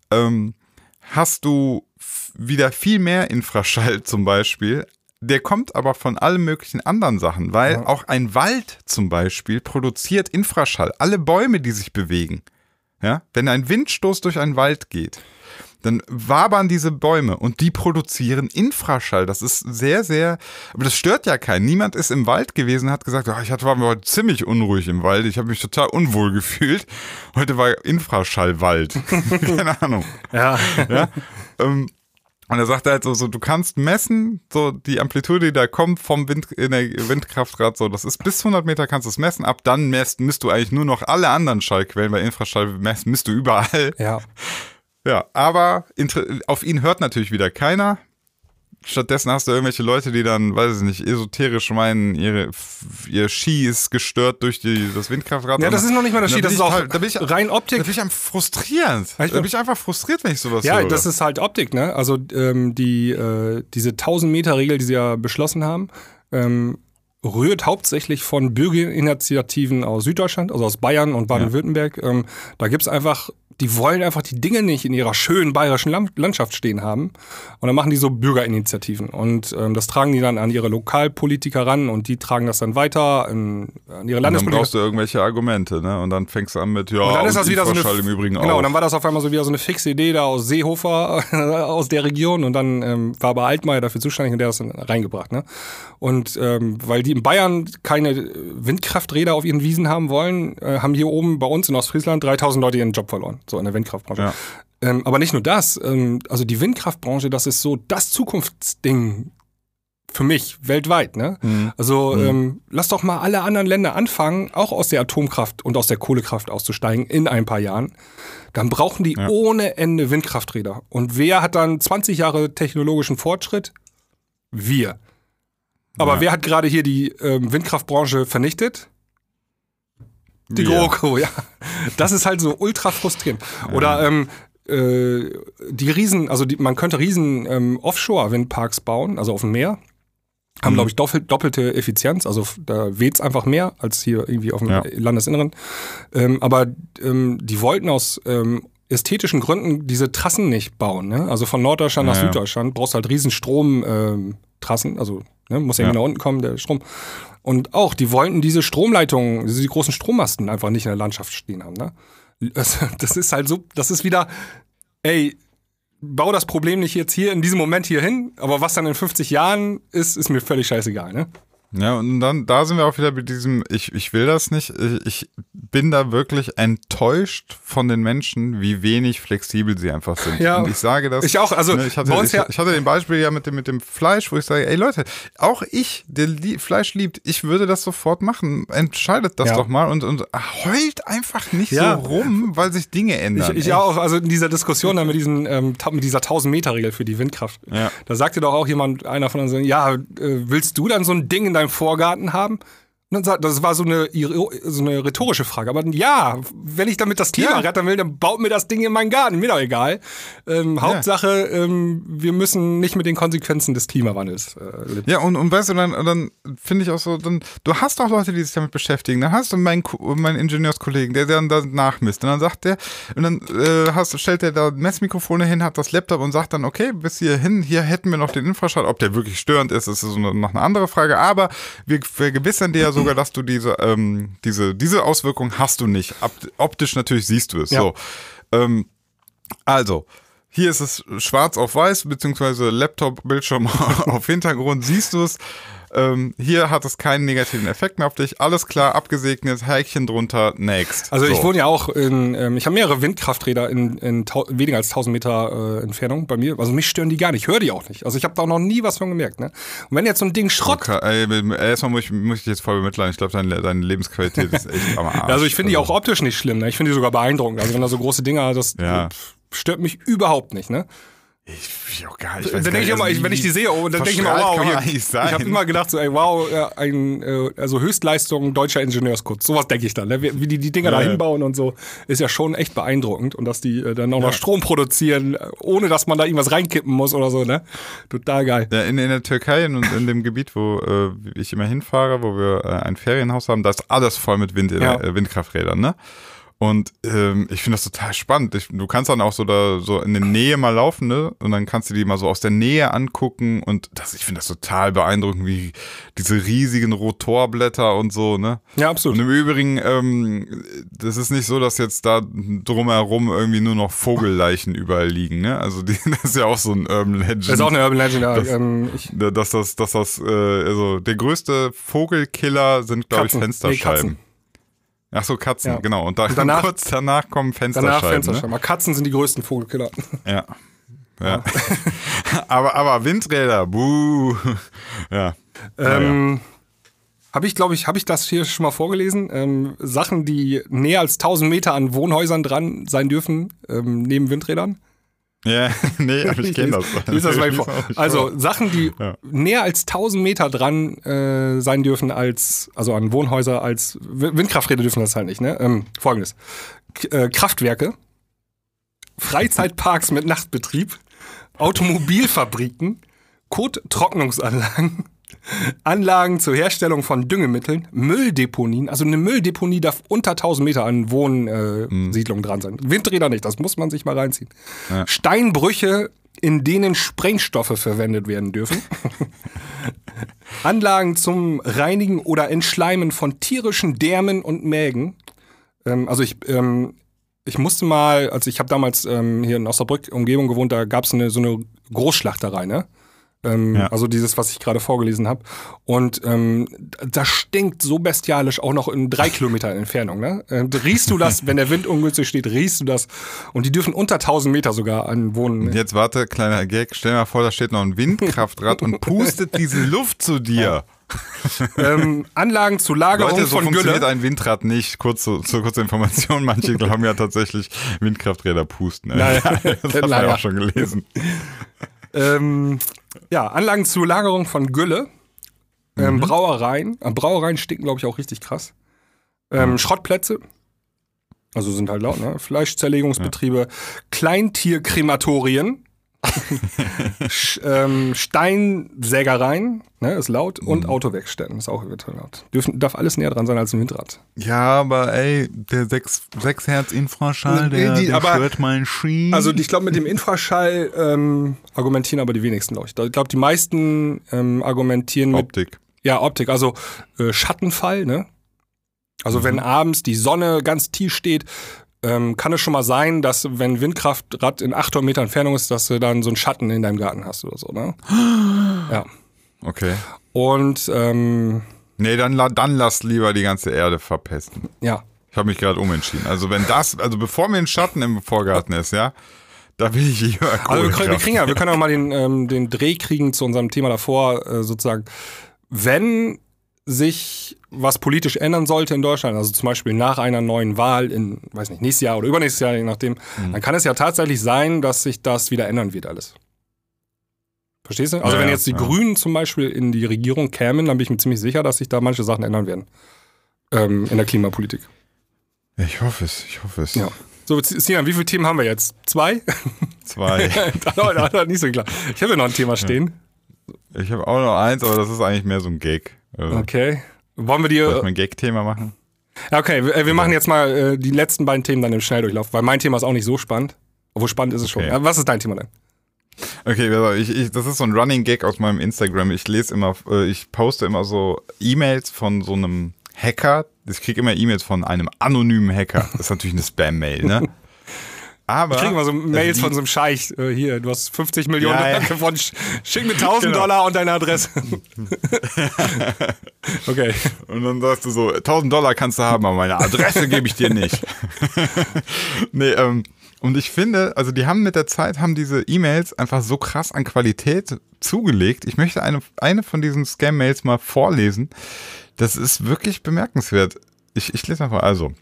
hast du wieder viel mehr Infraschall zum Beispiel. Der kommt aber von allen möglichen anderen Sachen, weil auch ein Wald zum Beispiel produziert Infraschall. Alle Bäume, die sich bewegen. Ja? Wenn ein Windstoß durch einen Wald geht, dann wabern diese Bäume und die produzieren Infraschall. Das ist sehr, sehr, aber das stört ja keinen. Niemand ist im Wald gewesen und hat gesagt, ich war heute ziemlich unruhig im Wald, ich habe mich total unwohl gefühlt. Heute war Infraschallwald. Keine Ahnung. Ja. Und er sagt halt so, du kannst messen, so die Amplitude, die da kommt vom in der Windkraftrad, so, das ist bis 100 Meter kannst du es messen, ab dann misst du eigentlich nur noch alle anderen Schallquellen, weil Infraschall misst du überall. Ja, aber auf ihn hört natürlich wieder keiner. Stattdessen hast du irgendwelche Leute, die dann, weiß ich nicht, esoterisch meinen, ihr Ski ist gestört durch das Windkraftrad. Ja, das ist noch nicht mal das Ski, das ist auch rein Optik. Da bin ich frustriert. Da bin ich einfach frustriert, wenn ich sowas höre. Ja, das ist halt Optik, ne? Also diese 1000-Meter-Regel, die sie ja beschlossen haben, rührt hauptsächlich von Bürgerinitiativen aus Süddeutschland, also aus Bayern und Baden-Württemberg. Da gibt's einfach, die wollen einfach die Dinge nicht in ihrer schönen bayerischen Landschaft stehen haben. Und dann machen die so Bürgerinitiativen. Und das tragen die dann an ihre Lokalpolitiker ran und die tragen das dann weiter an ihre Landespolitiker. Dann brauchst du irgendwelche Argumente, ne? Und dann fängst du an mit, und dann ist das wieder so im Übrigen genau, auch. und dann war das auf einmal so wieder so eine fixe Idee da aus Seehofer, aus der Region. Und dann war aber Altmaier dafür zuständig und der hat das dann reingebracht, ne? Und weil die in Bayern keine Windkrafträder auf ihren Wiesen haben wollen, haben hier oben bei uns in Ostfriesland 3000 Leute ihren Job verloren. So in der Windkraftbranche. Ja. Aber nicht nur das, also die Windkraftbranche, das ist so das Zukunftsding für mich weltweit, ne? Also lass doch mal alle anderen Länder anfangen, auch aus der Atomkraft und aus der Kohlekraft auszusteigen in ein paar Jahren. Dann brauchen die ohne Ende Windkrafträder. Und wer hat dann 20 Jahre technologischen Fortschritt? Wir. Aber wer hat gerade hier die Windkraftbranche vernichtet? Die GroKo, ja. Das ist halt so ultra frustrierend. Oder die Riesen, also man könnte riesen Offshore-Windparks bauen, also auf dem Meer. Haben, glaube ich, doppelte Effizienz, also da weht's einfach mehr als hier irgendwie auf dem Landesinneren. Aber die wollten aus ästhetischen Gründen diese Trassen nicht bauen, ne? Also von Norddeutschland nach Süddeutschland brauchst du halt riesen Stromtrassen, also muss ja nach unten kommen, der Strom. Und auch, die wollten diese Stromleitungen, diese großen Strommasten einfach nicht in der Landschaft stehen haben, ne? Das ist halt so, das ist wieder, bau das Problem nicht jetzt hier in diesem Moment hier hin, aber was dann in 50 Jahren ist mir völlig scheißegal, ne? Ja, und dann, da sind wir auch wieder mit diesem, ich will das nicht, ich bin da wirklich enttäuscht von den Menschen, wie wenig flexibel sie einfach sind. Ja, und ich sage das. Ich auch, also ich hatte den Beispiel ja mit dem Fleisch, wo ich sage, ey Leute, auch ich, der Fleisch liebt, ich würde das sofort machen. Entscheidet das doch mal und heult einfach nicht so rum, weil sich Dinge ändern. Ich auch, also in dieser Diskussion da mit dieser 1000-Meter-Regel für die Windkraft, da sagte doch auch einer von uns, willst du dann so ein Ding in deinem Vorgarten haben? Und dann das war so eine rhetorische Frage. Aber ja, wenn ich damit das Klima retten will, dann baut mir das Ding in meinen Garten. Mir doch egal. Hauptsache, wir müssen nicht mit den Konsequenzen des Klimawandels leben. Ja, und weißt du, dann finde ich auch so, du hast auch Leute, die sich damit beschäftigen. Dann hast du meinen Ingenieurskollegen, der dann da nachmisst. Und dann sagt der, und dann stellt der da Messmikrofone hin, hat das Laptop und sagt dann, okay, bis hierhin, hier hätten wir noch den Infraschall. Ob der wirklich störend ist so noch eine andere Frage. Aber wir vergewissern dir ja sogar, dass du diese Auswirkung hast du nicht. Optisch natürlich siehst du es. Ja. So. Also, hier ist es schwarz auf weiß, beziehungsweise Laptop-Bildschirm auf Hintergrund, siehst du es. Hier hat es keinen negativen Effekt mehr auf dich. Alles klar, abgesegnet, Häkchen drunter, next. Also ich wohne ja auch ich habe mehrere Windkrafträder in weniger als 1000 Meter Entfernung bei mir. Also mich stören die gar nicht, ich höre die auch nicht. Also ich habe da auch noch nie was von gemerkt. Ne? Und wenn jetzt so ein Ding Schrott... Okay, erstmal muss ich dich jetzt voll bemitleiden. Ich glaube, deine Lebensqualität ist echt am Arsch. Also ich finde die auch optisch nicht schlimm. Ne? Ich finde die sogar beeindruckend. Also wenn da so große Dinger, das stört mich überhöchst nicht. Ne? Ich auch gar nicht. Dann denke ich immer, wenn ich die sehe, dann denke ich immer, wow, ich habe immer gedacht, so, ey, wow, also Höchstleistung deutscher Ingenieurskunst. Sowas denke ich dann, ne? Wie die Dinger da hinbauen und so, ist ja schon echt beeindruckend. Und dass die dann auch noch Strom produzieren, ohne dass man da irgendwas reinkippen muss oder so, ne? Total geil. Ja, in der Türkei und in dem Gebiet, wo ich immer hinfahre, wo wir ein Ferienhaus haben, da ist alles voll mit Windkrafträdern, ne? Und ich finde das total spannend. Du kannst dann auch so in der Nähe mal laufen, ne? Und dann kannst du die mal so aus der Nähe angucken. Und ich finde das total beeindruckend, wie diese riesigen Rotorblätter und so, ne? Ja, absolut. Und im Übrigen, das ist nicht so, dass jetzt da drumherum irgendwie nur noch Vogelleichen überall liegen, ne? Also das ist ja auch so ein Urban Legend. Das ist auch eine Urban Legend, ja. Also der größte Vogelkiller sind, glaube ich, Fensterscheiben. Ach so, Katzen, genau. Und kurz danach kommen Fensterscheiben. Ne? Katzen sind die größten Vogelkiller. Ja. aber Windräder, buh. Ja. Habe ich das hier schon mal vorgelesen? Sachen, die näher als 1000 Meter an Wohnhäusern dran sein dürfen, neben Windrädern? Ja, nee, aber ich kenne das. Lies das mal vor. Also Sachen, die näher als 1000 Meter dran sein dürfen also an Wohnhäuser, als Windkrafträder dürfen das halt nicht. Ne? Folgendes. Kraftwerke, Freizeitparks mit Nachtbetrieb, Automobilfabriken, Kottrocknungsanlagen, Anlagen zur Herstellung von Düngemitteln, Mülldeponien. Also eine Mülldeponie darf unter 1000 Meter an Wohnsiedlungen dran sein. Windräder nicht, das muss man sich mal reinziehen. Ja. Steinbrüche, in denen Sprengstoffe verwendet werden dürfen. Anlagen zum Reinigen oder Entschleimen von tierischen Därmen und Mägen. Ich musste mal, also ich habe damals hier in Osnabrück Umgebung gewohnt, da gab es so eine Großschlachterei, ne? Also dieses, was ich gerade vorgelesen habe. Und das stinkt so bestialisch auch noch in 3 Kilometer Entfernung. Ne? Riechst du das, wenn der Wind ungünstig steht, riechst du das. Und die dürfen unter 1000 Meter sogar an Wohnen. Und jetzt warte, kleiner Gag, stell dir mal vor, da steht noch ein Windkraftrad und pustet diese Luft zu dir. Anlagen zur Lagerung Leute, so von Gülle. Funktioniert ein Windrad nicht. Zur kurzen Information, manche haben ja tatsächlich Windkrafträder pusten. Naja. Das hat man ja auch schon gelesen. Anlagen zur Lagerung von Gülle, Brauereien. Brauereien stinken, glaube ich, auch richtig krass. Schrottplätze, also sind halt laut, ne? Fleischzerlegungsbetriebe, Kleintierkrematorien, Steinsägereien, ne, ist laut, und Autowerkstätten, ist auch laut. Darf alles näher dran sein als ein Windrad. Ja, aber ey, der 6 Hertz Infraschall, der stört meinen Ski. Also ich glaube, mit dem Infraschall argumentieren aber die wenigsten, glaube ich. Ich glaube, die meisten argumentieren mit Optik. Ja, Optik, also Schattenfall, ne? Also wenn abends die Sonne ganz tief steht, kann es schon mal sein, dass wenn Windkraftrad in 800 Meter Entfernung ist, dass du dann so einen Schatten in deinem Garten hast oder so, ne? Ja. Okay. Und nee, dann lass lieber die ganze Erde verpesten. Ja. Ich habe mich gerade umentschieden. Also bevor mir ein Schatten im Vorgarten ist, ja, da will ich lieber Kohlekraft. Also wir können auch mal den Dreh kriegen zu unserem Thema davor, sozusagen, wenn sich was politisch ändern sollte in Deutschland, also zum Beispiel nach einer neuen Wahl in, weiß nicht, nächstes Jahr oder übernächstes Jahr, je nachdem, dann kann es ja tatsächlich sein, dass sich das wieder ändern wird alles. Verstehst du? Also wenn jetzt die Grünen zum Beispiel in die Regierung kämen, dann bin ich mir ziemlich sicher, dass sich da manche Sachen ändern werden. In der Klimapolitik. Ich hoffe es. Ja. So, Sinan, wie viele Themen haben wir jetzt? 2? 2. das ist nicht so klar. Ich habe ja noch ein Thema stehen. Ich habe auch noch eins, aber das ist eigentlich mehr so ein Gag. Also, okay. Wollen wir dir... Soll ich mal ein Gag-Thema machen? Okay, wir machen jetzt mal die letzten beiden Themen dann im Schnelldurchlauf, weil mein Thema ist auch nicht so spannend. Obwohl spannend ist es schon. Was ist dein Thema denn? Okay, das ist so ein Running Gag aus meinem Instagram. Ich poste immer so E-Mails von so einem Hacker. Ich kriege immer E-Mails von einem anonymen Hacker. Das ist natürlich eine Spam-Mail, ne? Aber ich kriege immer so Mails von so einem Scheich. Hier, du hast 50 Millionen davon. Schick mir $1.000 und deine Adresse. Okay. Und dann sagst du so, $1.000 kannst du haben, aber meine Adresse gebe ich dir nicht. Nee, und ich finde, also die haben mit der Zeit, diese E-Mails einfach so krass an Qualität zugelegt. Ich möchte eine von diesen Scam-Mails mal vorlesen. Das ist wirklich bemerkenswert. Ich lese mal vor. Also,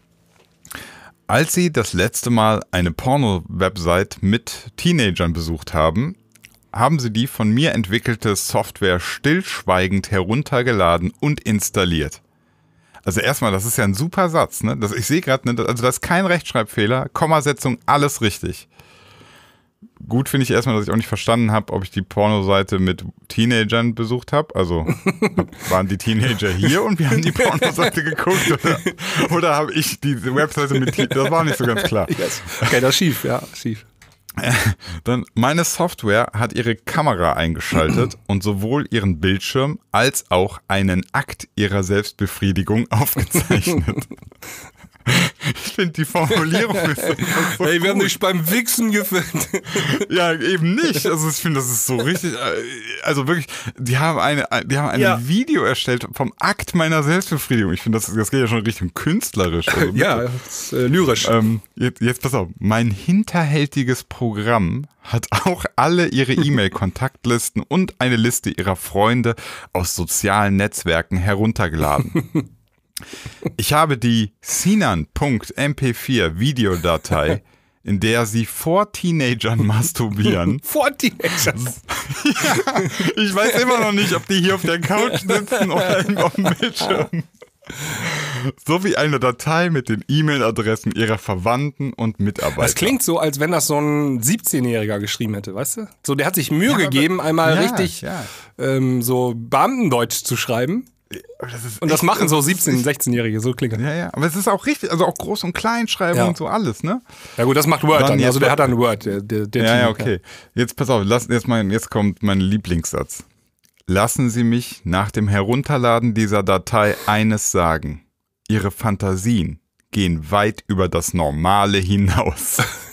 als Sie das letzte Mal eine Porno-Website mit Teenagern besucht haben, haben Sie die von mir entwickelte Software stillschweigend heruntergeladen und installiert. Also erstmal, das ist ja ein super Satz, ne? Ich sehe gerade, also das ist kein Rechtschreibfehler, Kommasetzung, alles richtig. Gut finde ich erstmal, dass ich auch nicht verstanden habe, ob ich die Pornoseite mit Teenagern besucht habe. Also waren die Teenager hier und wir haben die Pornoseite geguckt oder habe ich diese Webseite mit Teenagern, das war nicht so ganz klar. Yes. Okay, das ist schief, ja, schief. Dann, meine Software hat ihre Kamera eingeschaltet und sowohl ihren Bildschirm als auch einen Akt ihrer Selbstbefriedigung aufgezeichnet. Ich finde die Formulierung ist so hey, wir haben dich beim Wichsen gefilmt. Ja, eben nicht. Also ich finde, das ist so richtig, also wirklich, die haben ein Video erstellt vom Akt meiner Selbstbefriedigung. Ich finde, das geht ja schon Richtung künstlerisch. Also ja, das ist, lyrisch. Jetzt pass auf, mein hinterhältiges Programm hat auch alle ihre E-Mail-Kontaktlisten und eine Liste ihrer Freunde aus sozialen Netzwerken heruntergeladen. Ich habe die Sinan.mp4 Videodatei, in der sie vor Teenagern masturbieren. Vor Teenagern? Ja, ich weiß immer noch nicht, ob die hier auf der Couch sitzen oder auf dem Bildschirm. Sowie eine Datei mit den E-Mail-Adressen ihrer Verwandten und Mitarbeiter. Das klingt so, als wenn das so ein 17-Jähriger geschrieben hätte, weißt du? So, der hat sich Mühe gegeben, einmal richtig so Beamtendeutsch zu schreiben. Und das machen so 17-, 16-Jährige, so klingt das. Ja, aber es ist auch richtig, also auch Groß- und Kleinschreiben und so alles, ne? Ja gut, das macht Word dann, also der hat dann Word. Der okay. Jetzt pass auf, jetzt kommt mein Lieblingssatz. Lassen Sie mich nach dem Herunterladen dieser Datei eines sagen. Ihre Fantasien gehen weit über das Normale hinaus.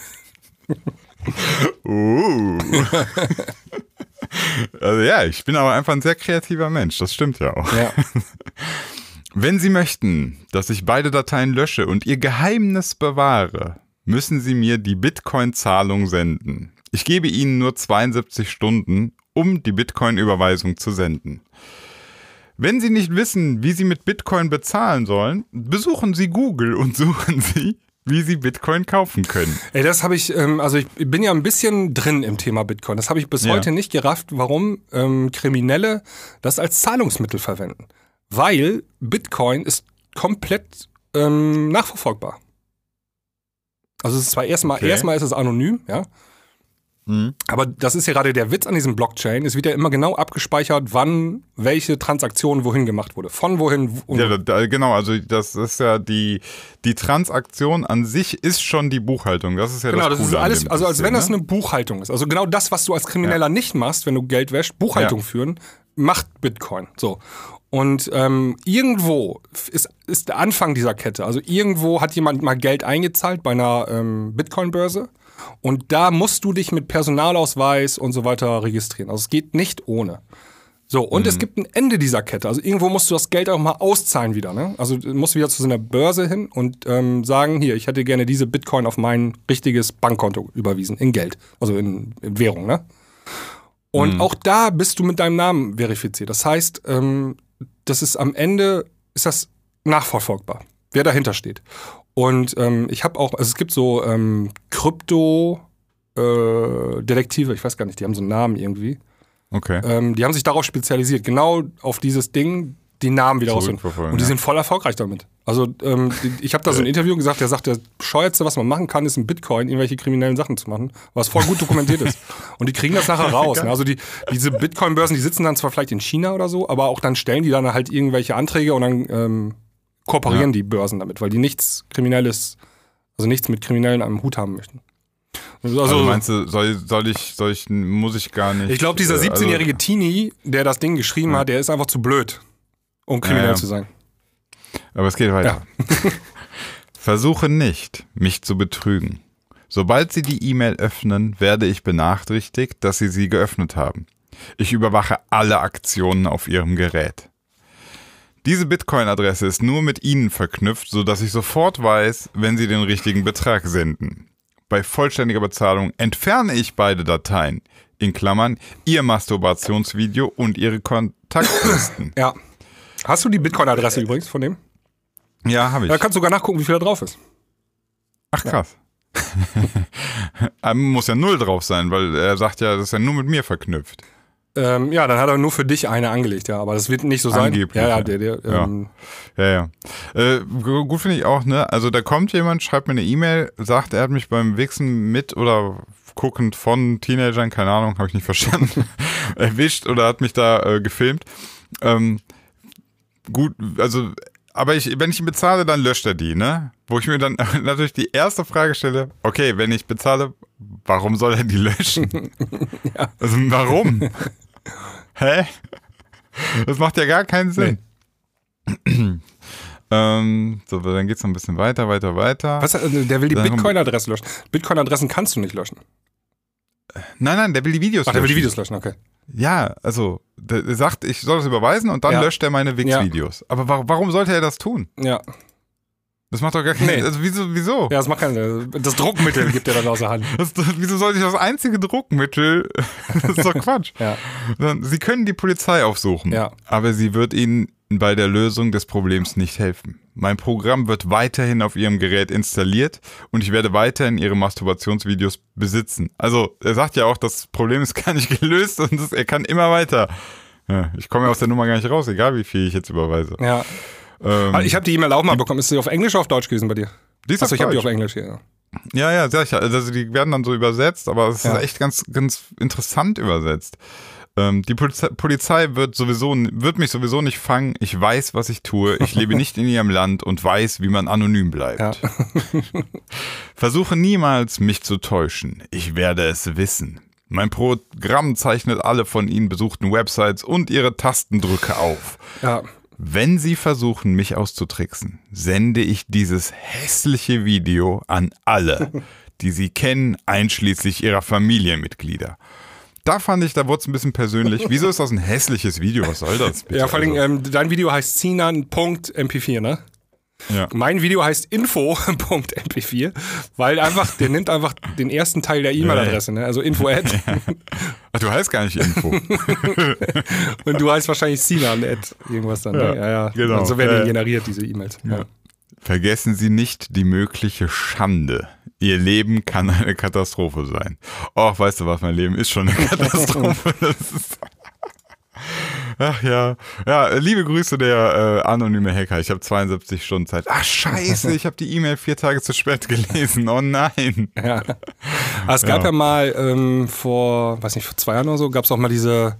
Also ja, ich bin aber einfach ein sehr kreativer Mensch, das stimmt ja auch. Ja. Wenn Sie möchten, dass ich beide Dateien lösche und Ihr Geheimnis bewahre, müssen Sie mir die Bitcoin-Zahlung senden. Ich gebe Ihnen nur 72 Stunden, um die Bitcoin-Überweisung zu senden. Wenn Sie nicht wissen, wie Sie mit Bitcoin bezahlen sollen, besuchen Sie Google und suchen Sie, wie Sie Bitcoin kaufen können. Ey, das habe ich, also ich bin ja ein bisschen drin im Thema Bitcoin. Das habe ich bis heute nicht gerafft, warum Kriminelle das als Zahlungsmittel verwenden. Weil Bitcoin ist komplett nachverfolgbar. Also es ist zwar erstmal ist es anonym, ja. Aber das ist ja gerade der Witz an diesem Blockchain. Es wird ja immer genau abgespeichert, wann welche Transaktion wohin gemacht wurde. Von wohin. Ja, genau, also das ist ja die Transaktion an sich ist schon die Buchhaltung. Das ist ja genau, das ist alles, also als wenn das eine Buchhaltung ist. Also genau das, was du als Krimineller nicht machst, wenn du Geld wäschst, Buchhaltung führen, macht Bitcoin. So. Und irgendwo ist der Anfang dieser Kette. Also irgendwo hat jemand mal Geld eingezahlt bei einer Bitcoin-Börse. Und da musst du dich mit Personalausweis und so weiter registrieren. Also es geht nicht ohne. So, und es gibt ein Ende dieser Kette. Also irgendwo musst du das Geld auch mal auszahlen wieder. Ne? Also du musst wieder zu so einer Börse hin und sagen, hier, ich hätte gerne diese Bitcoin auf mein richtiges Bankkonto überwiesen, in Geld, also in Währung. Ne? Und auch da bist du mit deinem Namen verifiziert. Das heißt, das ist am Ende, ist das nachverfolgbar, wer dahinter steht. Und ich habe auch, also es gibt so Krypto-Detektive, ich weiß gar nicht, die haben so einen Namen irgendwie. Okay. Die haben sich darauf spezialisiert, genau auf dieses Ding, die Namen wieder rausfinden. Und die sind voll erfolgreich damit. Also ich habe da so ein Interview gesagt, der sagt, der bescheuertste, was man machen kann, ist in Bitcoin irgendwelche kriminellen Sachen zu machen, was voll gut dokumentiert ist. Und die kriegen das nachher raus. Ne? Also diese Bitcoin-Börsen, die sitzen dann zwar vielleicht in China oder so, aber auch dann stellen die dann halt irgendwelche Anträge und dann kooperieren die Börsen damit, weil die nichts Kriminelles, also nichts mit Kriminellen am Hut haben möchten. Also meinst du, muss ich gar nicht. Ich glaube, dieser 17-jährige Teenie, der das Ding geschrieben hat, der ist einfach zu blöd, um kriminell zu sein. Aber es geht weiter. Ja. Versuche nicht, mich zu betrügen. Sobald Sie die E-Mail öffnen, werde ich benachrichtigt, dass Sie geöffnet haben. Ich überwache alle Aktionen auf Ihrem Gerät. Diese Bitcoin-Adresse ist nur mit Ihnen verknüpft, sodass ich sofort weiß, wenn Sie den richtigen Betrag senden. Bei vollständiger Bezahlung entferne ich beide Dateien, in Klammern, Ihr Masturbationsvideo und Ihre Kontaktlisten. Ja. Hast du die Bitcoin-Adresse übrigens von dem? Ja, habe ich. Da kannst du sogar nachgucken, wie viel da drauf ist. Ach, krass. Muss ja 0 drauf sein, weil er sagt ja, das ist ja nur mit mir verknüpft. Ja, dann hat er nur für dich eine angelegt, ja, aber das wird nicht so sein. Angeblich. Ja. Gut finde ich auch, ne? Also da kommt jemand, schreibt mir eine E-Mail, sagt, er hat mich beim Wichsen mit oder guckend von Teenagern, keine Ahnung, habe ich nicht verstanden, erwischt oder hat mich da gefilmt. Gut, also, aber wenn ich ihn bezahle, dann löscht er die, ne? Wo ich mir dann natürlich die erste Frage stelle, okay, wenn ich bezahle, warum soll er die löschen? Ja. Also warum? Hä? Das macht ja gar keinen Sinn. Nee. So, dann geht's noch ein bisschen weiter. Was, der will die Bitcoin-Adresse löschen. Bitcoin-Adressen kannst du nicht löschen. Nein, der will die Videos löschen. Der will die Videos löschen, okay. Ja, also, der sagt, ich soll das überweisen und dann löscht er meine Wix-Videos. Ja. Aber warum sollte er das tun? Ja. Das macht doch gar keinen Sinn. Also wieso? Ja, das macht keinen Sinn. Das Druckmittel gibt er dann außer Hand. Wieso sollte ich das einzige Druckmittel? Das ist doch Quatsch. Ja. Sie können die Polizei aufsuchen, aber sie wird Ihnen bei der Lösung des Problems nicht helfen. Mein Programm wird weiterhin auf Ihrem Gerät installiert und ich werde weiterhin Ihre Masturbationsvideos besitzen. Also, er sagt ja auch, das Problem ist gar nicht gelöst und er kann immer weiter. Ja, ich komme ja aus der Nummer gar nicht raus, egal wie viel ich jetzt überweise. Ja. Ich habe die E-Mail auch mal bekommen. Ist sie auf Englisch oder auf Deutsch gewesen bei dir? Achso, ich habe die auf Englisch hier. Ja, sicher. Also die werden dann so übersetzt, aber es ist echt ganz, ganz interessant übersetzt. Die Polizei wird mich sowieso nicht fangen. Ich weiß, was ich tue. Ich lebe nicht in ihrem Land und weiß, wie man anonym bleibt. Ja. Versuche niemals, mich zu täuschen. Ich werde es wissen. Mein Programm zeichnet alle von Ihnen besuchten Websites und Ihre Tastendrücke auf. Ja. Wenn Sie versuchen, mich auszutricksen, sende ich dieses hässliche Video an alle, die Sie kennen, einschließlich Ihrer Familienmitglieder. Da fand ich, da wurde es ein bisschen persönlich. Wieso ist das ein hässliches Video? Was soll das bitte? Ja, vor allem, dein Video heißt Sinan.mp4, ne? Ja. Mein Video heißt info.mp4, weil der nimmt einfach den ersten Teil der E-Mail-Adresse, ne? Also info@. Ja. Du heißt gar nicht Info. Und du heißt wahrscheinlich Sinan@ irgendwas dann. Ja, ne? Ja. Genau. Und so werden die generiert, diese E-Mails. Ja. Vergessen Sie nicht die mögliche Schande. Ihr Leben kann eine Katastrophe sein. Och, weißt du was, mein Leben ist schon eine Katastrophe. Ach ja. Ja, liebe Grüße der anonyme Hacker. Ich habe 72 Stunden Zeit. Ach scheiße, ich habe die E-Mail 4 Tage zu spät gelesen. Oh nein. Ja. Aber es gab ja mal vor 2 Jahren oder so, gab es auch mal diese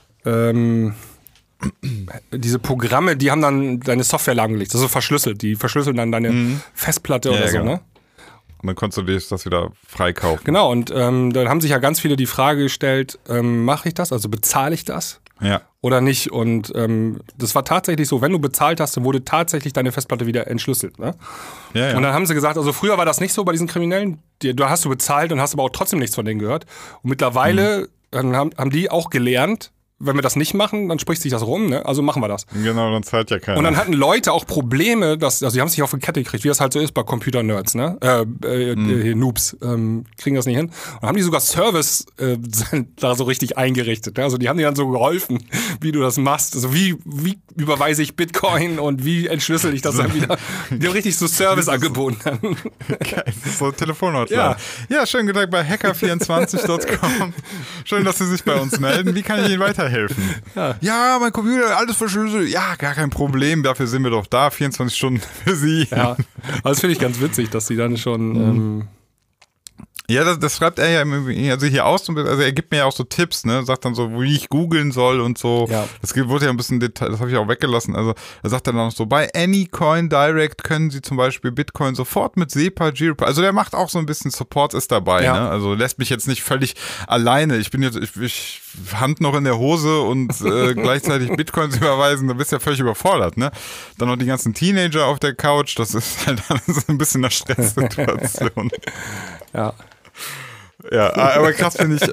Programme, die haben dann deine Software lahmgelegt. Das ist so verschlüsselt. Die verschlüsseln dann deine Festplatte oder so, ne? Und dann konntest du dir das wieder freikaufen. Genau, und dann haben sich ja ganz viele die Frage gestellt, mache ich das, also bezahle ich das oder nicht? Und das war tatsächlich so, wenn du bezahlt hast, dann wurde tatsächlich deine Festplatte wieder entschlüsselt. Ne? Ja. Und dann haben sie gesagt, also früher war das nicht so bei diesen Kriminellen, da hast du bezahlt und hast aber auch trotzdem nichts von denen gehört. Und mittlerweile haben die auch gelernt, wenn wir das nicht machen, dann spricht sich das rum, ne? Also machen wir das. Genau, dann zahlt ja keiner. Und dann hatten Leute auch Probleme, also die haben sich auf die Kette gekriegt, wie das halt so ist bei Computer-Nerds, ne? Noobs kriegen das nicht hin. Und haben die sogar Service da so richtig eingerichtet. Ne? Also die haben dir dann so geholfen, wie du das machst. Also wie überweise ich Bitcoin und wie entschlüssel ich das dann wieder. Die haben richtig so Service angeboten. Geil, das ist so Telefonhotline. Ja, schönen guten Tag bei hacker24.com. Schön, dass Sie sich bei uns melden. Wie kann ich Ihnen weiterhelfen? Ja, mein Computer, alles verschlüsselt. Ja, gar kein Problem. Dafür sind wir doch da. 24 Stunden für Sie. Ja, also das finde ich ganz witzig, dass sie dann schon... Ja, das schreibt er ja also hier aus, also er gibt mir ja auch so Tipps, ne, sagt dann so, wie ich googeln soll und so. Ja. Das wurde ja ein bisschen Detail, das habe ich auch weggelassen. Also er sagt dann auch so, bei Anycoin Direct können Sie zum Beispiel Bitcoin sofort mit SEPA, Giro, also der macht auch so ein bisschen Support ist dabei, ne, also lässt mich jetzt nicht völlig alleine. Ich bin jetzt, ich Hand noch in der Hose und gleichzeitig Bitcoins überweisen, da bist du ja völlig überfordert, ne. Dann noch die ganzen Teenager auf der Couch, das ist halt alles ein bisschen eine Stresssituation. Ja. Ja, aber krass finde ich,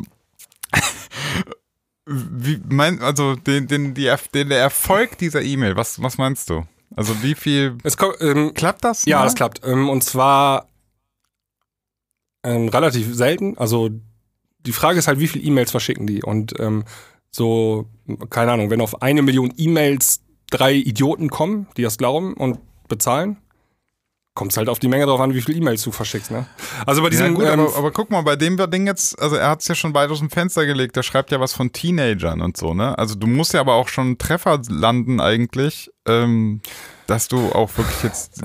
der Erfolg dieser E-Mail, was meinst du? Also wie viel, klappt das? Ja, das klappt. Und zwar relativ selten. Also die Frage ist halt, wie viele E-Mails verschicken die? Und so, keine Ahnung, wenn auf 1 Million E-Mails 3 Idioten kommen, die das glauben und bezahlen, kommt es halt auf die Menge drauf an, wie viele E-Mails du verschickst, ne? Also bei diesem... Ja, gut, aber guck mal, bei dem Ding jetzt, also er hat es ja schon weit aus dem Fenster gelegt, der schreibt ja was von Teenagern und so, ne? Also du musst ja aber auch schon einen Treffer landen eigentlich, dass du auch wirklich jetzt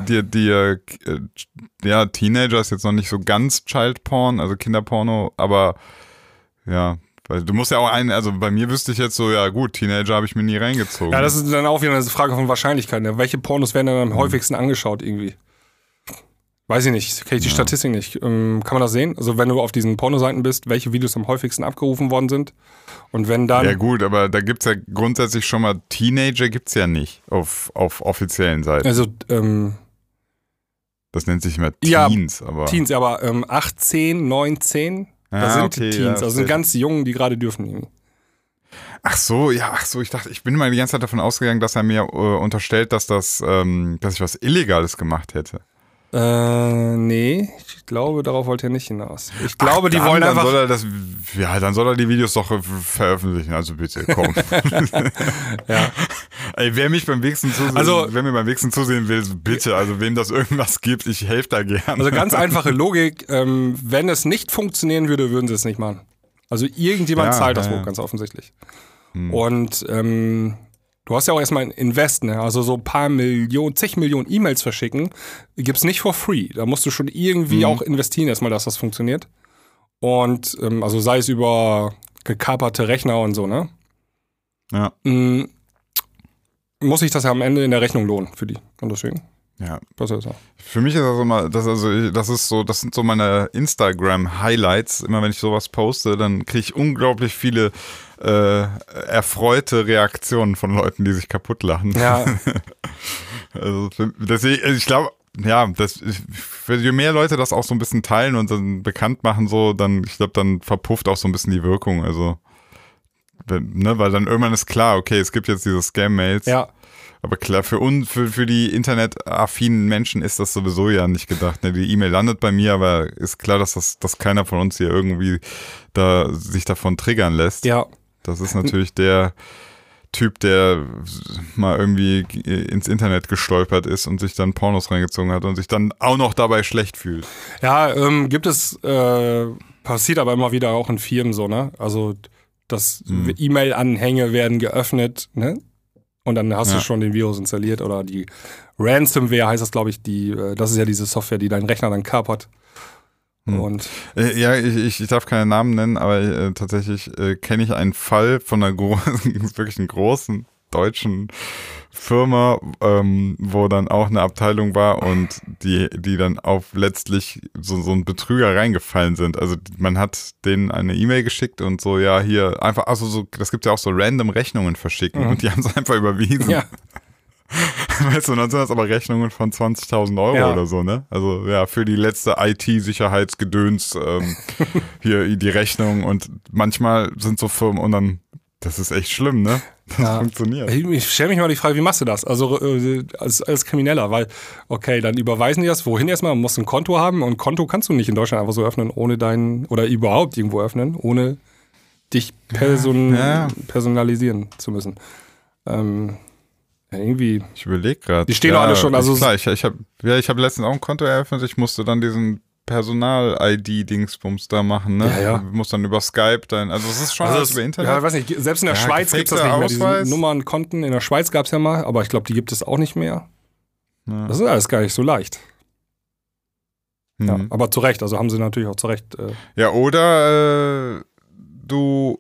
ja, Teenager ist jetzt noch nicht so ganz Child-Porn, also Kinderporno, aber ja... Weil du musst ja auch also bei mir wüsste ich jetzt so, ja gut, Teenager habe ich mir nie reingezogen. Ja, das ist dann auch wieder eine Frage von Wahrscheinlichkeit, ne? Welche Pornos werden dann am häufigsten angeschaut irgendwie? Weiß ich nicht, kenne ich die Statistik nicht. Kann man das sehen? Also wenn du auf diesen Pornoseiten bist, welche Videos am häufigsten abgerufen worden sind? Und wenn dann... Ja gut, aber da gibt's ja grundsätzlich schon mal, Teenager gibt's ja nicht auf offiziellen Seiten. Also, das nennt sich immer Teens, aber... Teens, aber 18, 19, da sind okay, Teens, also sind ganz Jungen, die gerade dürfen irgendwie. Ach so, ich dachte, ich bin mal die ganze Zeit davon ausgegangen, dass er mir unterstellt, dass dass ich was Illegales gemacht hätte. Nee, ich glaube, darauf wollte er nicht hinaus. Ich glaube, die wollen einfach... Dann soll er die Videos doch veröffentlichen, also bitte, komm. Ja. Ey, wer mir beim Wichsen zusehen will, bitte, also wem das irgendwas gibt, ich helfe da gern. Also ganz einfache Logik, wenn es nicht funktionieren würde, würden sie es nicht machen. Also irgendjemand zahlt das wohl, ganz offensichtlich. Und du hast ja auch erstmal ein Invest, ne? Also so ein paar Millionen, zig Millionen E-Mails verschicken, gibt's nicht for free. Da musst du schon irgendwie auch investieren, erstmal, dass das funktioniert. Und also sei es über gekaperte Rechner und so, ne? Ja. Muss sich das ja am Ende in der Rechnung lohnen für die. Und deswegen. Ja. Das ist so. Für mich ist das immer, das sind so meine Instagram-Highlights. Immer wenn ich sowas poste, dann kriege ich unglaublich viele erfreute Reaktionen von Leuten, die sich kaputt lachen. Ja. Also deswegen, ich glaube, ja, je mehr Leute das auch so ein bisschen teilen und dann bekannt machen, so, dann, ich glaube, dann verpufft auch so ein bisschen die Wirkung. Also, weil dann irgendwann ist klar, okay, es gibt jetzt diese Scam-Mails. Ja. Aber klar, für die internetaffinen Menschen ist das sowieso ja nicht gedacht. Ne? Die E-Mail landet bei mir, aber ist klar, dass keiner von uns hier irgendwie sich davon triggern lässt. Ja. Das ist natürlich der Typ, der mal irgendwie ins Internet gestolpert ist und sich dann Pornos reingezogen hat und sich dann auch noch dabei schlecht fühlt. Ja, gibt es, passiert aber immer wieder auch in Firmen so, ne? Also, dass E-Mail-Anhänge werden geöffnet, ne? Und dann hast du schon den Virus installiert oder die Ransomware heißt das, glaube ich, das ist ja diese Software, die deinen Rechner dann kapert. Und ja, ich darf keine Namen nennen, aber tatsächlich kenne ich einen Fall von einer wirklich einen großen deutschen Firma, wo dann auch eine Abteilung war und die dann auf letztlich so ein Betrüger reingefallen sind. Also man hat denen eine E-Mail geschickt und so, ja, hier einfach, also so, das gibt ja auch so random Rechnungen verschicken und die haben es einfach überwiesen. Ja. Weißt du, und dann sind das aber Rechnungen von 20.000 Euro oder so, ne? Also ja, für die letzte IT-Sicherheitsgedöns hier die Rechnung und manchmal sind so Firmen und dann Das ist echt schlimm, ne? Das funktioniert. Ich stelle mich mal die Frage, wie machst du das? Also als Krimineller, weil, okay, dann überweisen die das, wohin erstmal? Man muss ein Konto haben und ein Konto kannst du nicht in Deutschland einfach so öffnen, ohne oder überhaupt irgendwo öffnen, ohne dich personalisieren zu müssen. Irgendwie. Ich überlege gerade. Die stehen doch alle schon. Also klar, ich habe letztens auch ein Konto eröffnet, ich musste dann diesen Personal-ID-Dingsbums da machen, ne? Ja. Du musst dann über Skype also es ist schon alles über Internet. Ja, weiß nicht, selbst in der Schweiz gibt es das nicht mehr, diese Nummern, Konten. In der Schweiz gab es ja mal, aber ich glaube, die gibt es auch nicht mehr. Ja. Das ist alles gar nicht so leicht. Ja, aber zu Recht, also haben sie natürlich auch zu Recht. Ja, oder du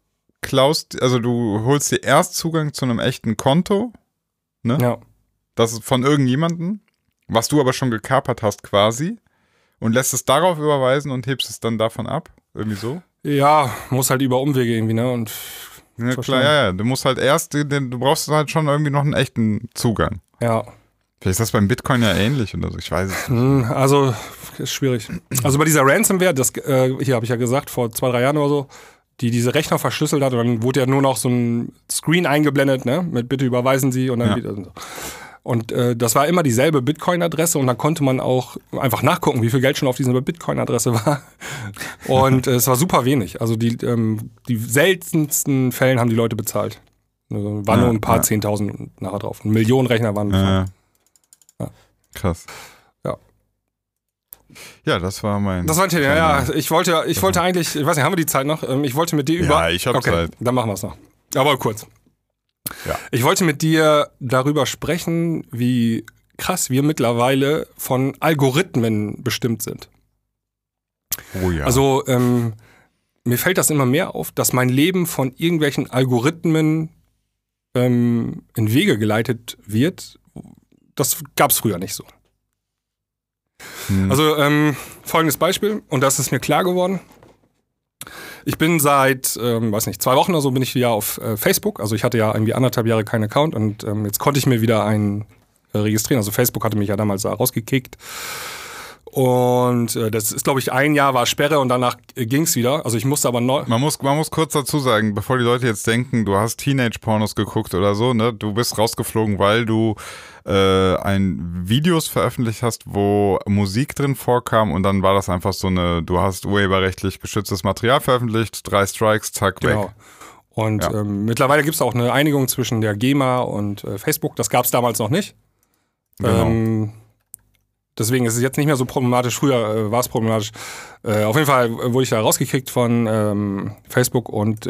holst dir erst Zugang zu einem echten Konto, ne? Ja. Das ist von irgendjemandem, was du aber schon gekapert hast quasi. Und lässt es darauf überweisen und hebst es dann davon ab? Irgendwie so? Ja, muss halt über Umwege irgendwie, ne? Und ja, klar, ja. Du musst halt du brauchst halt schon irgendwie noch einen echten Zugang. Ja. Vielleicht ist das beim Bitcoin ja ähnlich oder so, ich weiß es nicht. Also, ist schwierig. Also bei dieser Ransomware, das hier habe ich ja gesagt, vor 2-3 Jahren oder so, die diese Rechner verschlüsselt hat und dann wurde ja nur noch so ein Screen eingeblendet, ne? Mit bitte überweisen Sie und dann wieder so. Und das war immer dieselbe Bitcoin-Adresse und dann konnte man auch einfach nachgucken, wie viel Geld schon auf dieser Bitcoin-Adresse war. Und es war super wenig. Also die seltensten Fällen haben die Leute bezahlt. Also waren nur ein paar 10.000 nachher drauf. Und Millionen Rechner waren ja. Krass. Ja. Ja, das war mein Thema. Ja, ich wollte eigentlich, ich weiß nicht, haben wir die Zeit noch? Ich wollte mit dir Ja, ich habe Zeit. Dann machen wir es noch. Aber kurz. Ja. Ich wollte mit dir darüber sprechen, wie krass wir mittlerweile von Algorithmen bestimmt sind. Oh ja. Also mir fällt das immer mehr auf, dass mein Leben von irgendwelchen Algorithmen in Wege geleitet wird. Das gab es früher nicht so. Also folgendes Beispiel, und das ist mir klar geworden. Ich bin seit, 2 Wochen oder so bin ich wieder auf Facebook. Also ich hatte ja irgendwie 1,5 Jahre keinen Account und jetzt konnte ich mir wieder einen registrieren. Also Facebook hatte mich ja damals da rausgekickt. Und das ist, glaube ich, 1 Jahr war Sperre und danach ging's wieder. Also ich musste aber neu. Man muss kurz dazu sagen, bevor die Leute jetzt denken, du hast Teenage-Pornos geguckt oder so, ne? Du bist rausgeflogen, weil du Videos veröffentlicht hast, wo Musik drin vorkam und dann war das einfach so du hast urheberrechtlich geschütztes Material veröffentlicht, 3 Strikes, zack, weg. Genau. Und mittlerweile gibt es auch eine Einigung zwischen der GEMA und Facebook. Das gab es damals noch nicht. Genau. Deswegen ist es jetzt nicht mehr so problematisch. Früher war es problematisch. Auf jeden Fall wurde ich da rausgekickt von Facebook und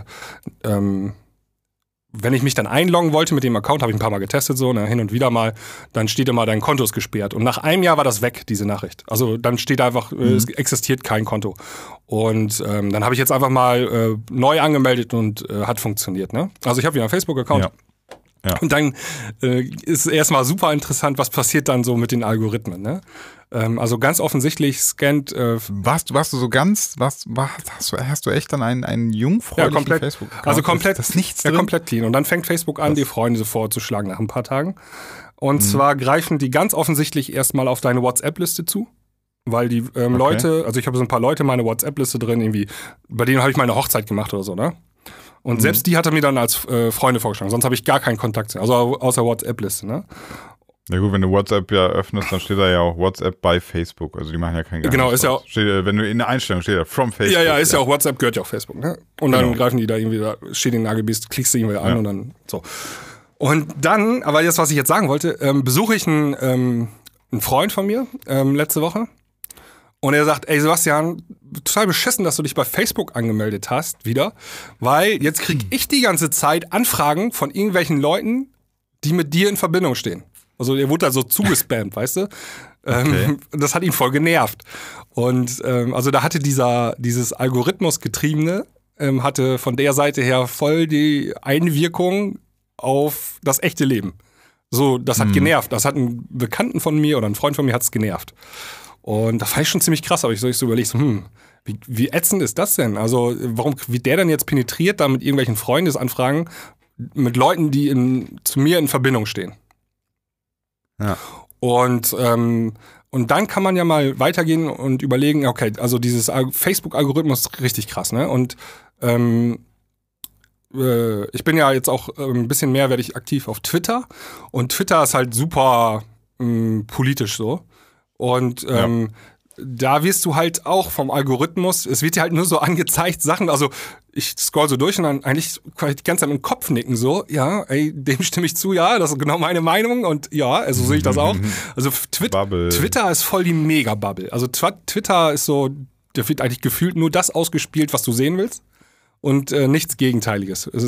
wenn ich mich dann einloggen wollte mit dem Account, habe ich ein paar Mal getestet, so, hin und wieder mal, dann steht immer, dein Konto ist gesperrt. Und nach 1 Jahr war das weg, diese Nachricht. Also dann steht einfach, es existiert kein Konto. Und dann habe ich jetzt einfach mal neu angemeldet und hat funktioniert. Ne? Also ich habe wieder einen Facebook-Account. Ja. Und dann ist erstmal super interessant, was passiert dann so mit den Algorithmen. Ne? Also ganz offensichtlich scannt. Hast du echt dann einen jungfräulichen Facebook-Account? Also komplett, das ist nichts drin? Ja, komplett clean. Und dann fängt Facebook an, die Freunde so vorzuschlagen nach ein paar Tagen. Und zwar greifen die ganz offensichtlich erstmal auf deine WhatsApp-Liste zu. Weil die Leute, also ich habe so ein paar Leute in meiner WhatsApp-Liste drin, irgendwie, bei denen habe ich mal eine Hochzeit gemacht oder so, ne? Und selbst die hat er mir dann als Freunde vorgeschlagen. Sonst habe ich gar keinen Kontakt, also außer WhatsApp-Liste, ne? Ja gut, wenn du WhatsApp ja öffnest, dann steht da ja auch WhatsApp bei Facebook. Also die machen ja kein Geheimnis. Genau, ist ja auch. Wenn du in der Einstellung steht da from Facebook. Ja, ist ja auch WhatsApp, gehört ja auch Facebook, ne? Und dann greifen die da irgendwie, da steht in den AGBs, klickst du irgendwie an und dann so. Und dann, aber das, was ich jetzt sagen wollte, besuche ich einen Freund von mir letzte Woche. Und er sagt, ey Sebastian, total beschissen, dass du dich bei Facebook angemeldet hast, wieder. Weil jetzt krieg ich die ganze Zeit Anfragen von irgendwelchen Leuten, die mit dir in Verbindung stehen. Also er wurde da so zugespammt, weißt du? Okay. Das hat ihn voll genervt. Und also da hatte dieses Algorithmus-Getriebene, hatte von der Seite her voll die Einwirkung auf das echte Leben. So, das hat genervt. Das hat einen Bekannten von mir oder einen Freund von mir hat's genervt. Und das fand ich schon ziemlich krass, aber ich so überlegt, wie ätzend ist das denn? Also warum wird der denn jetzt penetriert, da mit irgendwelchen Freundesanfragen, mit Leuten, die zu mir in Verbindung stehen? Ja. Und dann kann man ja mal weitergehen und überlegen, okay, also dieses Facebook-Algorithmus ist richtig krass, ne? Und ich bin ja jetzt auch ein bisschen mehr, werde ich aktiv auf Twitter. Und Twitter ist halt super politisch so. Und da wirst du halt auch vom Algorithmus, es wird dir halt nur so angezeigt, Sachen, also ich scroll so durch und dann eigentlich kann ich die ganze Zeit mit dem Kopf nicken, so, ja, ey, dem stimme ich zu, ja, das ist genau meine Meinung und ja, also sehe ich das auch. Also Twitter ist voll die Mega-Bubble. Also Twitter ist so, da wird eigentlich gefühlt nur das ausgespielt, was du sehen willst und nichts Gegenteiliges. Also,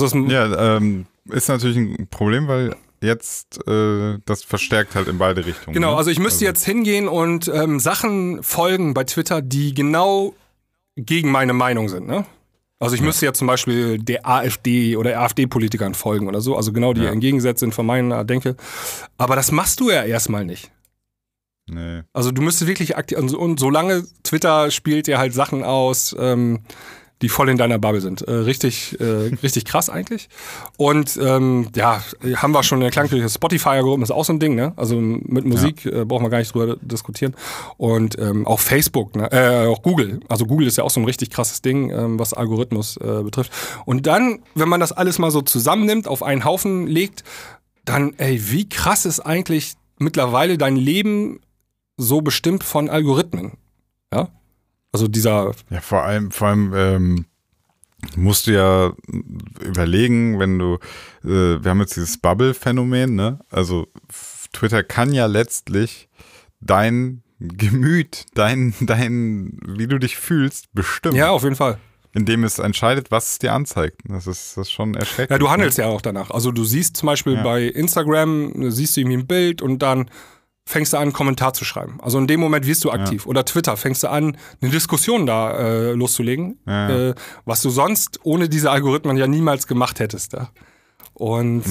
ist natürlich ein Problem, weil jetzt das verstärkt halt in beide Richtungen. Genau, ne? also ich müsste jetzt hingehen und Sachen folgen bei Twitter, die genau gegen meine Meinung sind. Ne? Also ich müsste ja zum Beispiel der AfD oder AfD-Politikern folgen oder so, also genau die entgegengesetzt sind von meiner Denke. Aber das machst du ja erstmal nicht. Nee. Also du müsstest wirklich aktiv, und solange Twitter spielt ja halt Sachen aus, die voll in deiner Bubble sind. Richtig krass eigentlich. Und haben wir schon in der Klangküche. Spotify-Algorithmen ist auch so ein Ding, ne? Also mit Musik brauchen wir gar nicht drüber diskutieren. Und auch Facebook, ne? Auch Google. Also Google ist ja auch so ein richtig krasses Ding, was Algorithmus betrifft. Und dann, wenn man das alles mal so zusammennimmt, auf einen Haufen legt, dann, wie krass ist eigentlich mittlerweile dein Leben so bestimmt von Algorithmen? Ja? Also dieser... Ja, vor allem musst du ja überlegen, wenn du, wir haben jetzt dieses Bubble-Phänomen, ne? Also Twitter kann ja letztlich dein Gemüt, dein, wie du dich fühlst, bestimmen. Ja, auf jeden Fall. Indem es entscheidet, was es dir anzeigt. Das ist schon erschreckend. Ja, du handelst ja auch danach. Also du siehst zum Beispiel bei Instagram, siehst du irgendwie ein Bild und dann fängst du an, einen Kommentar zu schreiben. Also in dem Moment wirst du aktiv. Oder Twitter, fängst du an, eine Diskussion da loszulegen, was du sonst ohne diese Algorithmen ja niemals gemacht hättest. Ja? Und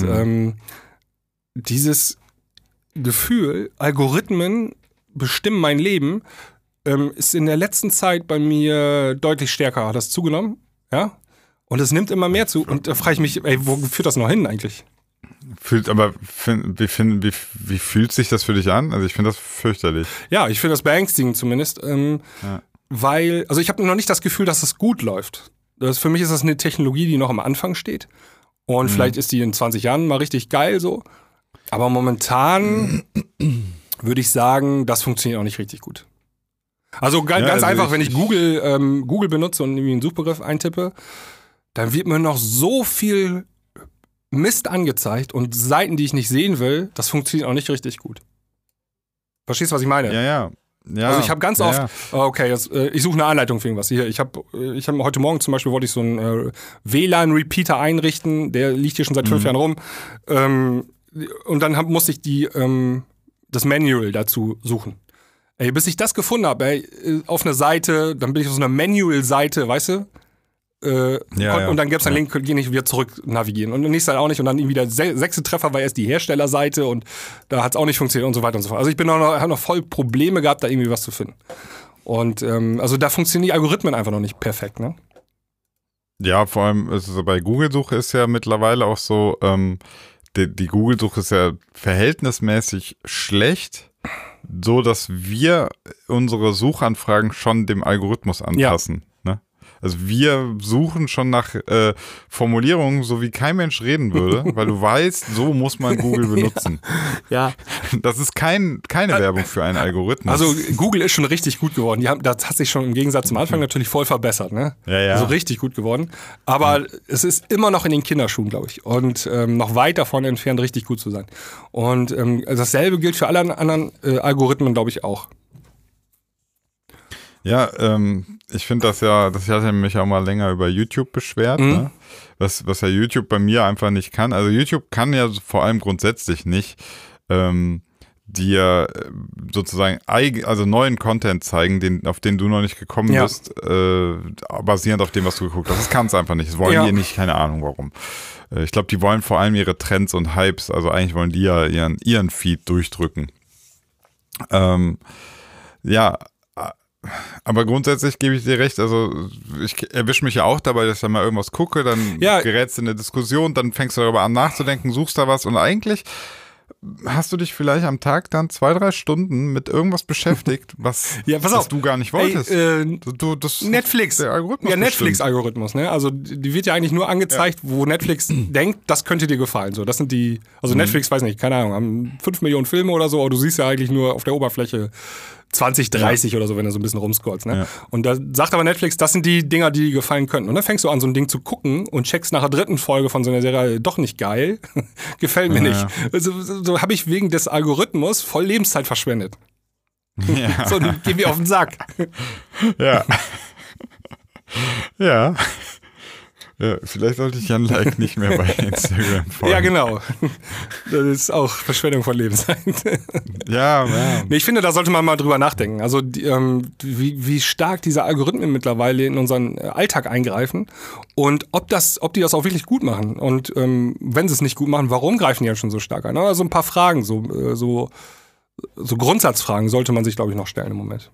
dieses Gefühl, Algorithmen bestimmen mein Leben, ist in der letzten Zeit bei mir deutlich stärker. Hat das zugenommen? Ja? Und es nimmt immer mehr zu. Und da frage ich mich, wo führt das noch hin eigentlich? Wie fühlt sich das für dich an? Also ich finde das fürchterlich. Ja, ich finde das beängstigend zumindest, weil, also ich habe noch nicht das Gefühl, dass es gut läuft. Für mich ist das eine Technologie, die noch am Anfang steht und vielleicht ist die in 20 Jahren mal richtig geil so, aber momentan würde ich sagen, das funktioniert auch nicht richtig gut. Also ganz einfach, wenn ich Google benutze und irgendwie einen Suchbegriff eintippe, dann wird mir noch so viel Mist angezeigt und Seiten, die ich nicht sehen will, das funktioniert auch nicht richtig gut. Verstehst du, was ich meine? Ja. Also ich habe ganz oft, okay, jetzt, ich suche eine Anleitung für irgendwas. Hier, ich habe heute Morgen zum Beispiel wollte ich so einen WLAN-Repeater einrichten, der liegt hier schon seit 5 Jahren rum. Und dann musste ich das Manual dazu suchen. Bis ich das gefunden habe, auf einer Seite, dann bin ich auf so einer Manual-Seite, weißt du? Und dann gäbe es einen Link, gehe ich wieder zurück navigieren. Und nächstes Mal auch nicht. Und dann irgendwie der 6. Treffer war erst die Herstellerseite und da hat es auch nicht funktioniert und so weiter und so fort. Also ich habe noch voll Probleme gehabt, da irgendwie was zu finden. Und also da funktionieren die Algorithmen einfach noch nicht perfekt, ne? Ja, vor allem also bei Google-Suche ist ja mittlerweile auch so, die Google-Suche ist ja verhältnismäßig schlecht, so dass wir unsere Suchanfragen schon dem Algorithmus anpassen. Ne? Also wir suchen schon nach Formulierungen, so wie kein Mensch reden würde, weil du weißt, so muss man Google benutzen. Ja. Das ist keine Werbung für einen Algorithmus. Also Google ist schon richtig gut geworden. Das hat sich schon im Gegensatz zum Anfang natürlich voll verbessert. Ne? Ja. Also richtig gut geworden. Aber es ist immer noch in den Kinderschuhen, glaube ich. Und noch weit davon entfernt, richtig gut zu sein. Und dasselbe gilt für alle anderen Algorithmen, glaube ich, auch. Ja, ich finde ich hatte mich auch mal länger über YouTube beschwert, ne? was ja YouTube bei mir einfach nicht kann. Also YouTube kann ja vor allem grundsätzlich nicht dir sozusagen neuen Content zeigen, auf den du noch nicht gekommen bist, basierend auf dem, was du geguckt hast. Das kann es einfach nicht. Das wollen die nicht, keine Ahnung warum. Ich glaube, die wollen vor allem ihre Trends und Hypes, also eigentlich wollen die ja ihren Feed durchdrücken. Aber grundsätzlich gebe ich dir recht, also ich erwische mich ja auch dabei, dass ich da mal irgendwas gucke, dann gerätst du in eine Diskussion, dann fängst du darüber an nachzudenken, suchst da was und eigentlich hast du dich vielleicht am Tag dann 2-3 Stunden mit irgendwas beschäftigt, was du gar nicht wolltest? Netflix. Der Algorithmus. Ja, Netflix-Algorithmus, ne? Also die wird ja eigentlich nur angezeigt, wo Netflix denkt, das könnte dir gefallen. So, das sind die, also Netflix, weiß nicht, keine Ahnung, haben 5 Millionen Filme oder so, aber du siehst ja eigentlich nur auf der Oberfläche 20, 30 oder so, wenn du so ein bisschen rumscrollst. Ne? Ja. Und da sagt aber Netflix, das sind die Dinger, die dir gefallen könnten. Und dann fängst du an, so ein Ding zu gucken und checkst nach der 3. Folge von so einer Serie, doch nicht geil, gefällt mir nicht. So habe ich wegen des Algorithmus voll Lebenszeit verschwendet. Ja. So, geh mir auf den Sack. Ja. Ja. Ja, vielleicht sollte ich Jan Like nicht mehr bei Instagram folgen. Ja, genau. Das ist auch Verschwendung von Lebenszeit. Ja. Nee, ich finde, da sollte man mal drüber nachdenken. Also wie stark diese Algorithmen mittlerweile in unseren Alltag eingreifen und ob die das auch wirklich gut machen. Und wenn sie es nicht gut machen, warum greifen die ja schon so stark ein? Also ein paar Fragen, so Grundsatzfragen sollte man sich, glaube ich, noch stellen im Moment.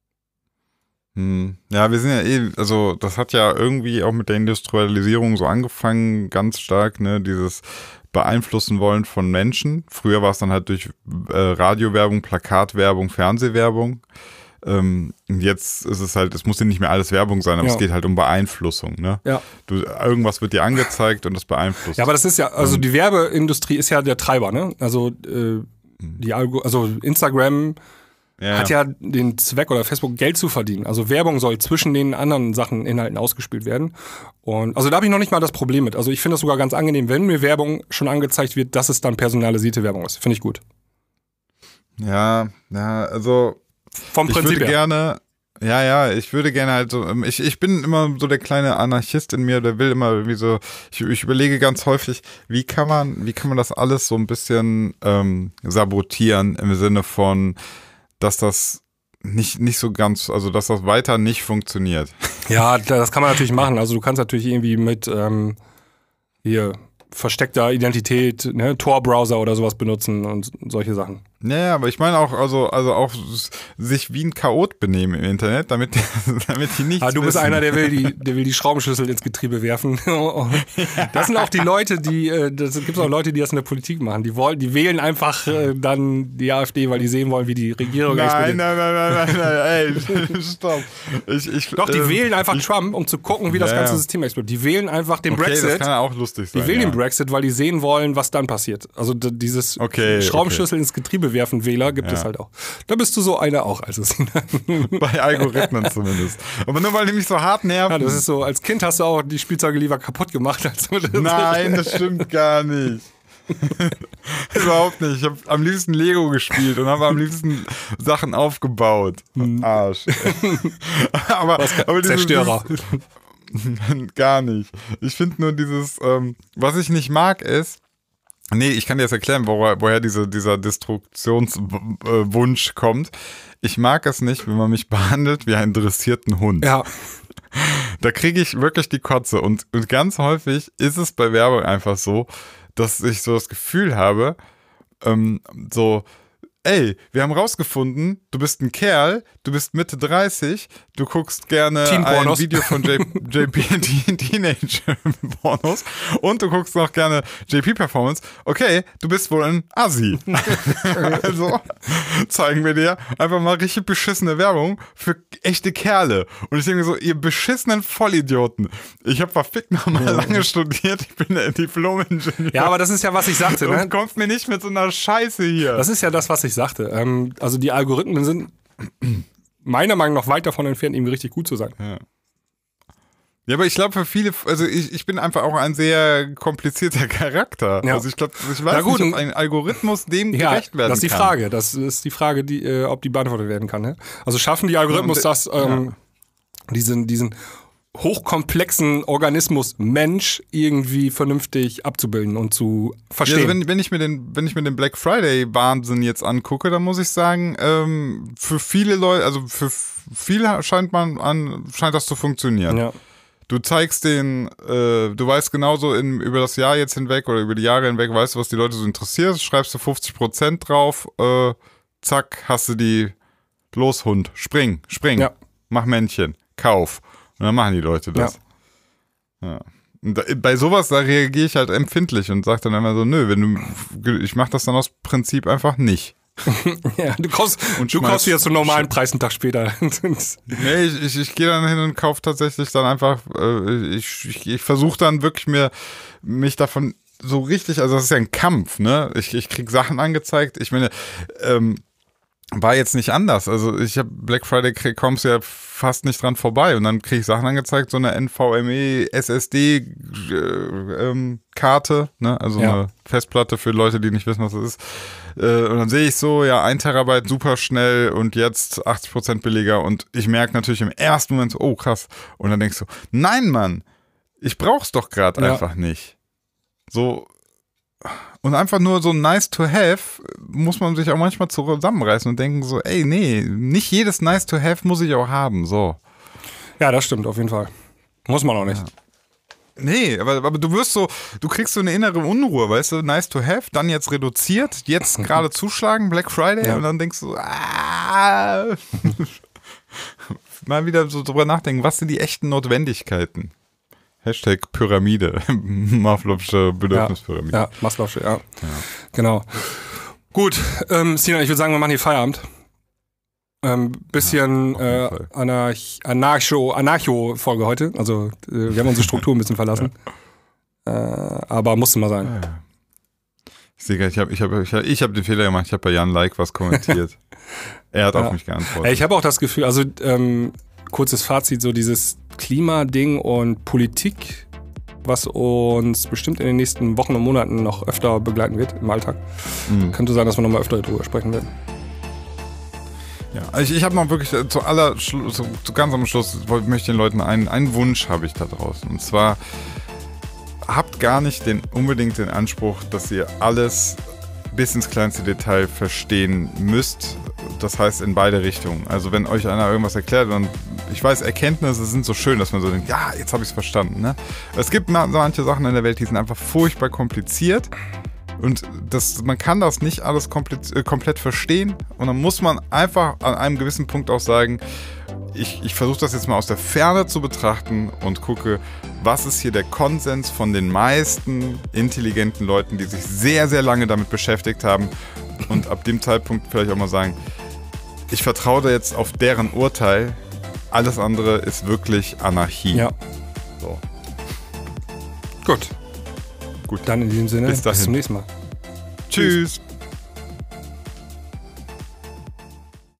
Ja, wir sind ja also das hat ja irgendwie auch mit der Industrialisierung so angefangen, ganz stark, ne, dieses Beeinflussen wollen von Menschen. Früher war es dann halt durch Radiowerbung, Plakatwerbung, Fernsehwerbung. Jetzt ist es halt, es muss ja nicht mehr alles Werbung sein, aber es geht halt um Beeinflussung, ne? Ja. Irgendwas wird dir angezeigt und das beeinflusst. Ja, aber das ist ja, also die Werbeindustrie ist ja der Treiber, ne? Also also Instagram hat ja den Zweck, oder Facebook, Geld zu verdienen. Also Werbung soll zwischen den anderen Inhalten ausgespielt werden. Und also da habe ich noch nicht mal das Problem mit. Also ich finde das sogar ganz angenehm, wenn mir Werbung schon angezeigt wird, dass es dann personalisierte Werbung ist. Finde ich gut. Ja, also vom Prinzip her. Ich würde gerne halt so, ich bin immer so der kleine Anarchist in mir, der will immer irgendwie so, ich überlege ganz häufig, wie kann man das alles so ein bisschen sabotieren im Sinne von, dass das nicht so ganz, also dass das weiter nicht funktioniert. Ja, das kann man natürlich machen. Also du kannst natürlich irgendwie mit versteckter Identität, ne, Tor-Browser oder sowas benutzen und solche Sachen. Ja, aber ich meine auch, also auch sich wie ein Chaot benehmen im Internet, damit die nichts du bist wissen. einer, der will die Schraubenschlüssel ins Getriebe werfen. Das sind auch die Leute, das gibt auch Leute, die das in der Politik machen. Die wählen einfach dann die AfD, weil die sehen wollen, wie die Regierung explodiert. Nein, ey, stopp. Doch, die wählen einfach Trump, um zu gucken, wie das ganze System explodiert. Die wählen einfach den Brexit. Das kann ja auch lustig sein. Die wählen den Brexit, weil die sehen wollen, was dann passiert. Also dieses Schraubenschlüssel ins Getriebe werfen Wähler gibt es halt auch. Da bist du so einer auch, also bei Algorithmen zumindest. Aber nur weil die mich so hart nerven. Ja, das ist so, als Kind hast du auch die Spielzeuge lieber kaputt gemacht. Nein, das stimmt gar nicht. Überhaupt nicht. Ich habe am liebsten Lego gespielt und habe am liebsten Sachen aufgebaut. Arsch. aber Zerstörer. Gar nicht. Ich finde nur dieses, was ich nicht mag ist, ich kann dir jetzt erklären, woher dieser Destruktionswunsch kommt. Ich mag es nicht, wenn man mich behandelt wie einen dressierten Hund. Ja. Da kriege ich wirklich die Kotze. Und ganz häufig ist es bei Werbung einfach so, dass ich so das Gefühl habe, ey, wir haben rausgefunden, du bist ein Kerl, du bist Mitte 30, du guckst gerne ein Video von JP Teenage-Pornos und du guckst noch gerne JP-Performance. Okay, du bist wohl ein Assi. Also zeigen wir dir einfach mal richtig beschissene Werbung für echte Kerle. Und ich denke mir so, ihr beschissenen Vollidioten. Ich habe verfickt nochmal lange studiert, ich bin der Diplom-Ingenieur. Ja, aber das ist ja, was ich sagte. Ne? Und kommt mir nicht mit so einer Scheiße hier. Das ist ja das, was ich sagte. Also die Algorithmen sind meiner Meinung nach weit davon entfernt, irgendwie richtig gut zu sein. Ja, aber ich glaube für viele, also ich bin einfach auch ein sehr komplizierter Charakter. Ja. Also ich glaube, ich weiß nicht, ob ein Algorithmus dem gerecht werden kann. Das ist die Frage. Das ist die Frage, ob die beantwortet werden kann. Ne? Also schaffen die Algorithmus das, diesen hochkomplexen Organismus Mensch irgendwie vernünftig abzubilden und zu verstehen. Ja, also wenn ich mir den Black Friday Wahnsinn jetzt angucke, dann muss ich sagen, für viele Leute, also für viele scheint das zu funktionieren. Ja. Du zeigst du weißt genauso über das Jahr jetzt hinweg oder über die Jahre hinweg, weißt du, was die Leute so interessiert, schreibst du 50% drauf, zack, hast du die, los Hund, spring, mach Männchen, kauf. Und dann machen die Leute das. Ja. Bei sowas, da reagiere ich halt empfindlich und sage dann immer so, nö, ich mache das dann aus Prinzip einfach nicht. Ja, du kaufst dir zum normalen Preis einen Tag später. Nee, ich gehe dann hin und kaufe tatsächlich dann einfach, ich versuche dann wirklich mich davon so richtig, also das ist ja ein Kampf, ne? Ich krieg Sachen angezeigt, ich meine, war jetzt nicht anders. Also ich habe Black Friday kommst ja fast nicht dran vorbei und dann kriege ich Sachen angezeigt, so eine NVMe SSD Karte, ne? Also eine Festplatte für Leute, die nicht wissen, was das ist. Und dann sehe ich so, ja, 1 Terabyte super schnell und jetzt 80% billiger und ich merke natürlich im ersten Moment so, oh krass. Und dann denkst du, nein, Mann, ich brauch's doch gerade einfach nicht. So. Und einfach nur so nice to have muss man sich auch manchmal zusammenreißen und denken so, ey, nee, nicht jedes nice to have muss ich auch haben, so. Ja, das stimmt, auf jeden Fall. Muss man auch nicht. Ja. Nee, aber du kriegst so eine innere Unruhe, weißt du, nice to have, dann jetzt reduziert, jetzt gerade zuschlagen, Black Friday und dann denkst du, mal wieder so drüber nachdenken, was sind die echten Notwendigkeiten? Hashtag Pyramide, Maslow'sche Bedürfnispyramide. Ja, Maslow'sche, ja. Genau. Gut, Sinan, ich würde sagen, wir machen hier Feierabend. Bisschen Anarcho-Folge heute. Also wir haben unsere Struktur ein bisschen verlassen. Aber musste mal sein. Ich sehe ich hab den Fehler gemacht, ich habe bei Jan Like was kommentiert. Er hat auf mich geantwortet. Ich habe auch das Gefühl, also kurzes Fazit, so dieses Klimading und Politik, was uns bestimmt in den nächsten Wochen und Monaten noch öfter begleiten wird im Alltag. Könnte sein, dass wir nochmal öfter darüber sprechen werden. Ja, also ich habe noch wirklich zu ganz am Schluss möchte ich den Leuten einen Wunsch habe ich da draußen. Und zwar habt gar nicht unbedingt den Anspruch, dass ihr alles bis ins kleinste Detail verstehen müsst. Das heißt in beide Richtungen. Also wenn euch einer irgendwas erklärt, dann, ich weiß, Erkenntnisse sind so schön, dass man so denkt, ja, jetzt habe ich es verstanden. Ne? Es gibt manche Sachen in der Welt, die sind einfach furchtbar kompliziert. Und man kann das nicht alles komplett verstehen. Und dann muss man einfach an einem gewissen Punkt auch sagen, ich versuche das jetzt mal aus der Ferne zu betrachten und gucke, was ist hier der Konsens von den meisten intelligenten Leuten, die sich sehr, sehr lange damit beschäftigt haben. Und ab dem Zeitpunkt vielleicht auch mal sagen, ich vertraue da jetzt auf deren Urteil. Alles andere ist wirklich Anarchie. Ja. So. Gut. Dann in diesem Sinne, bis zum nächsten Mal. Tschüss.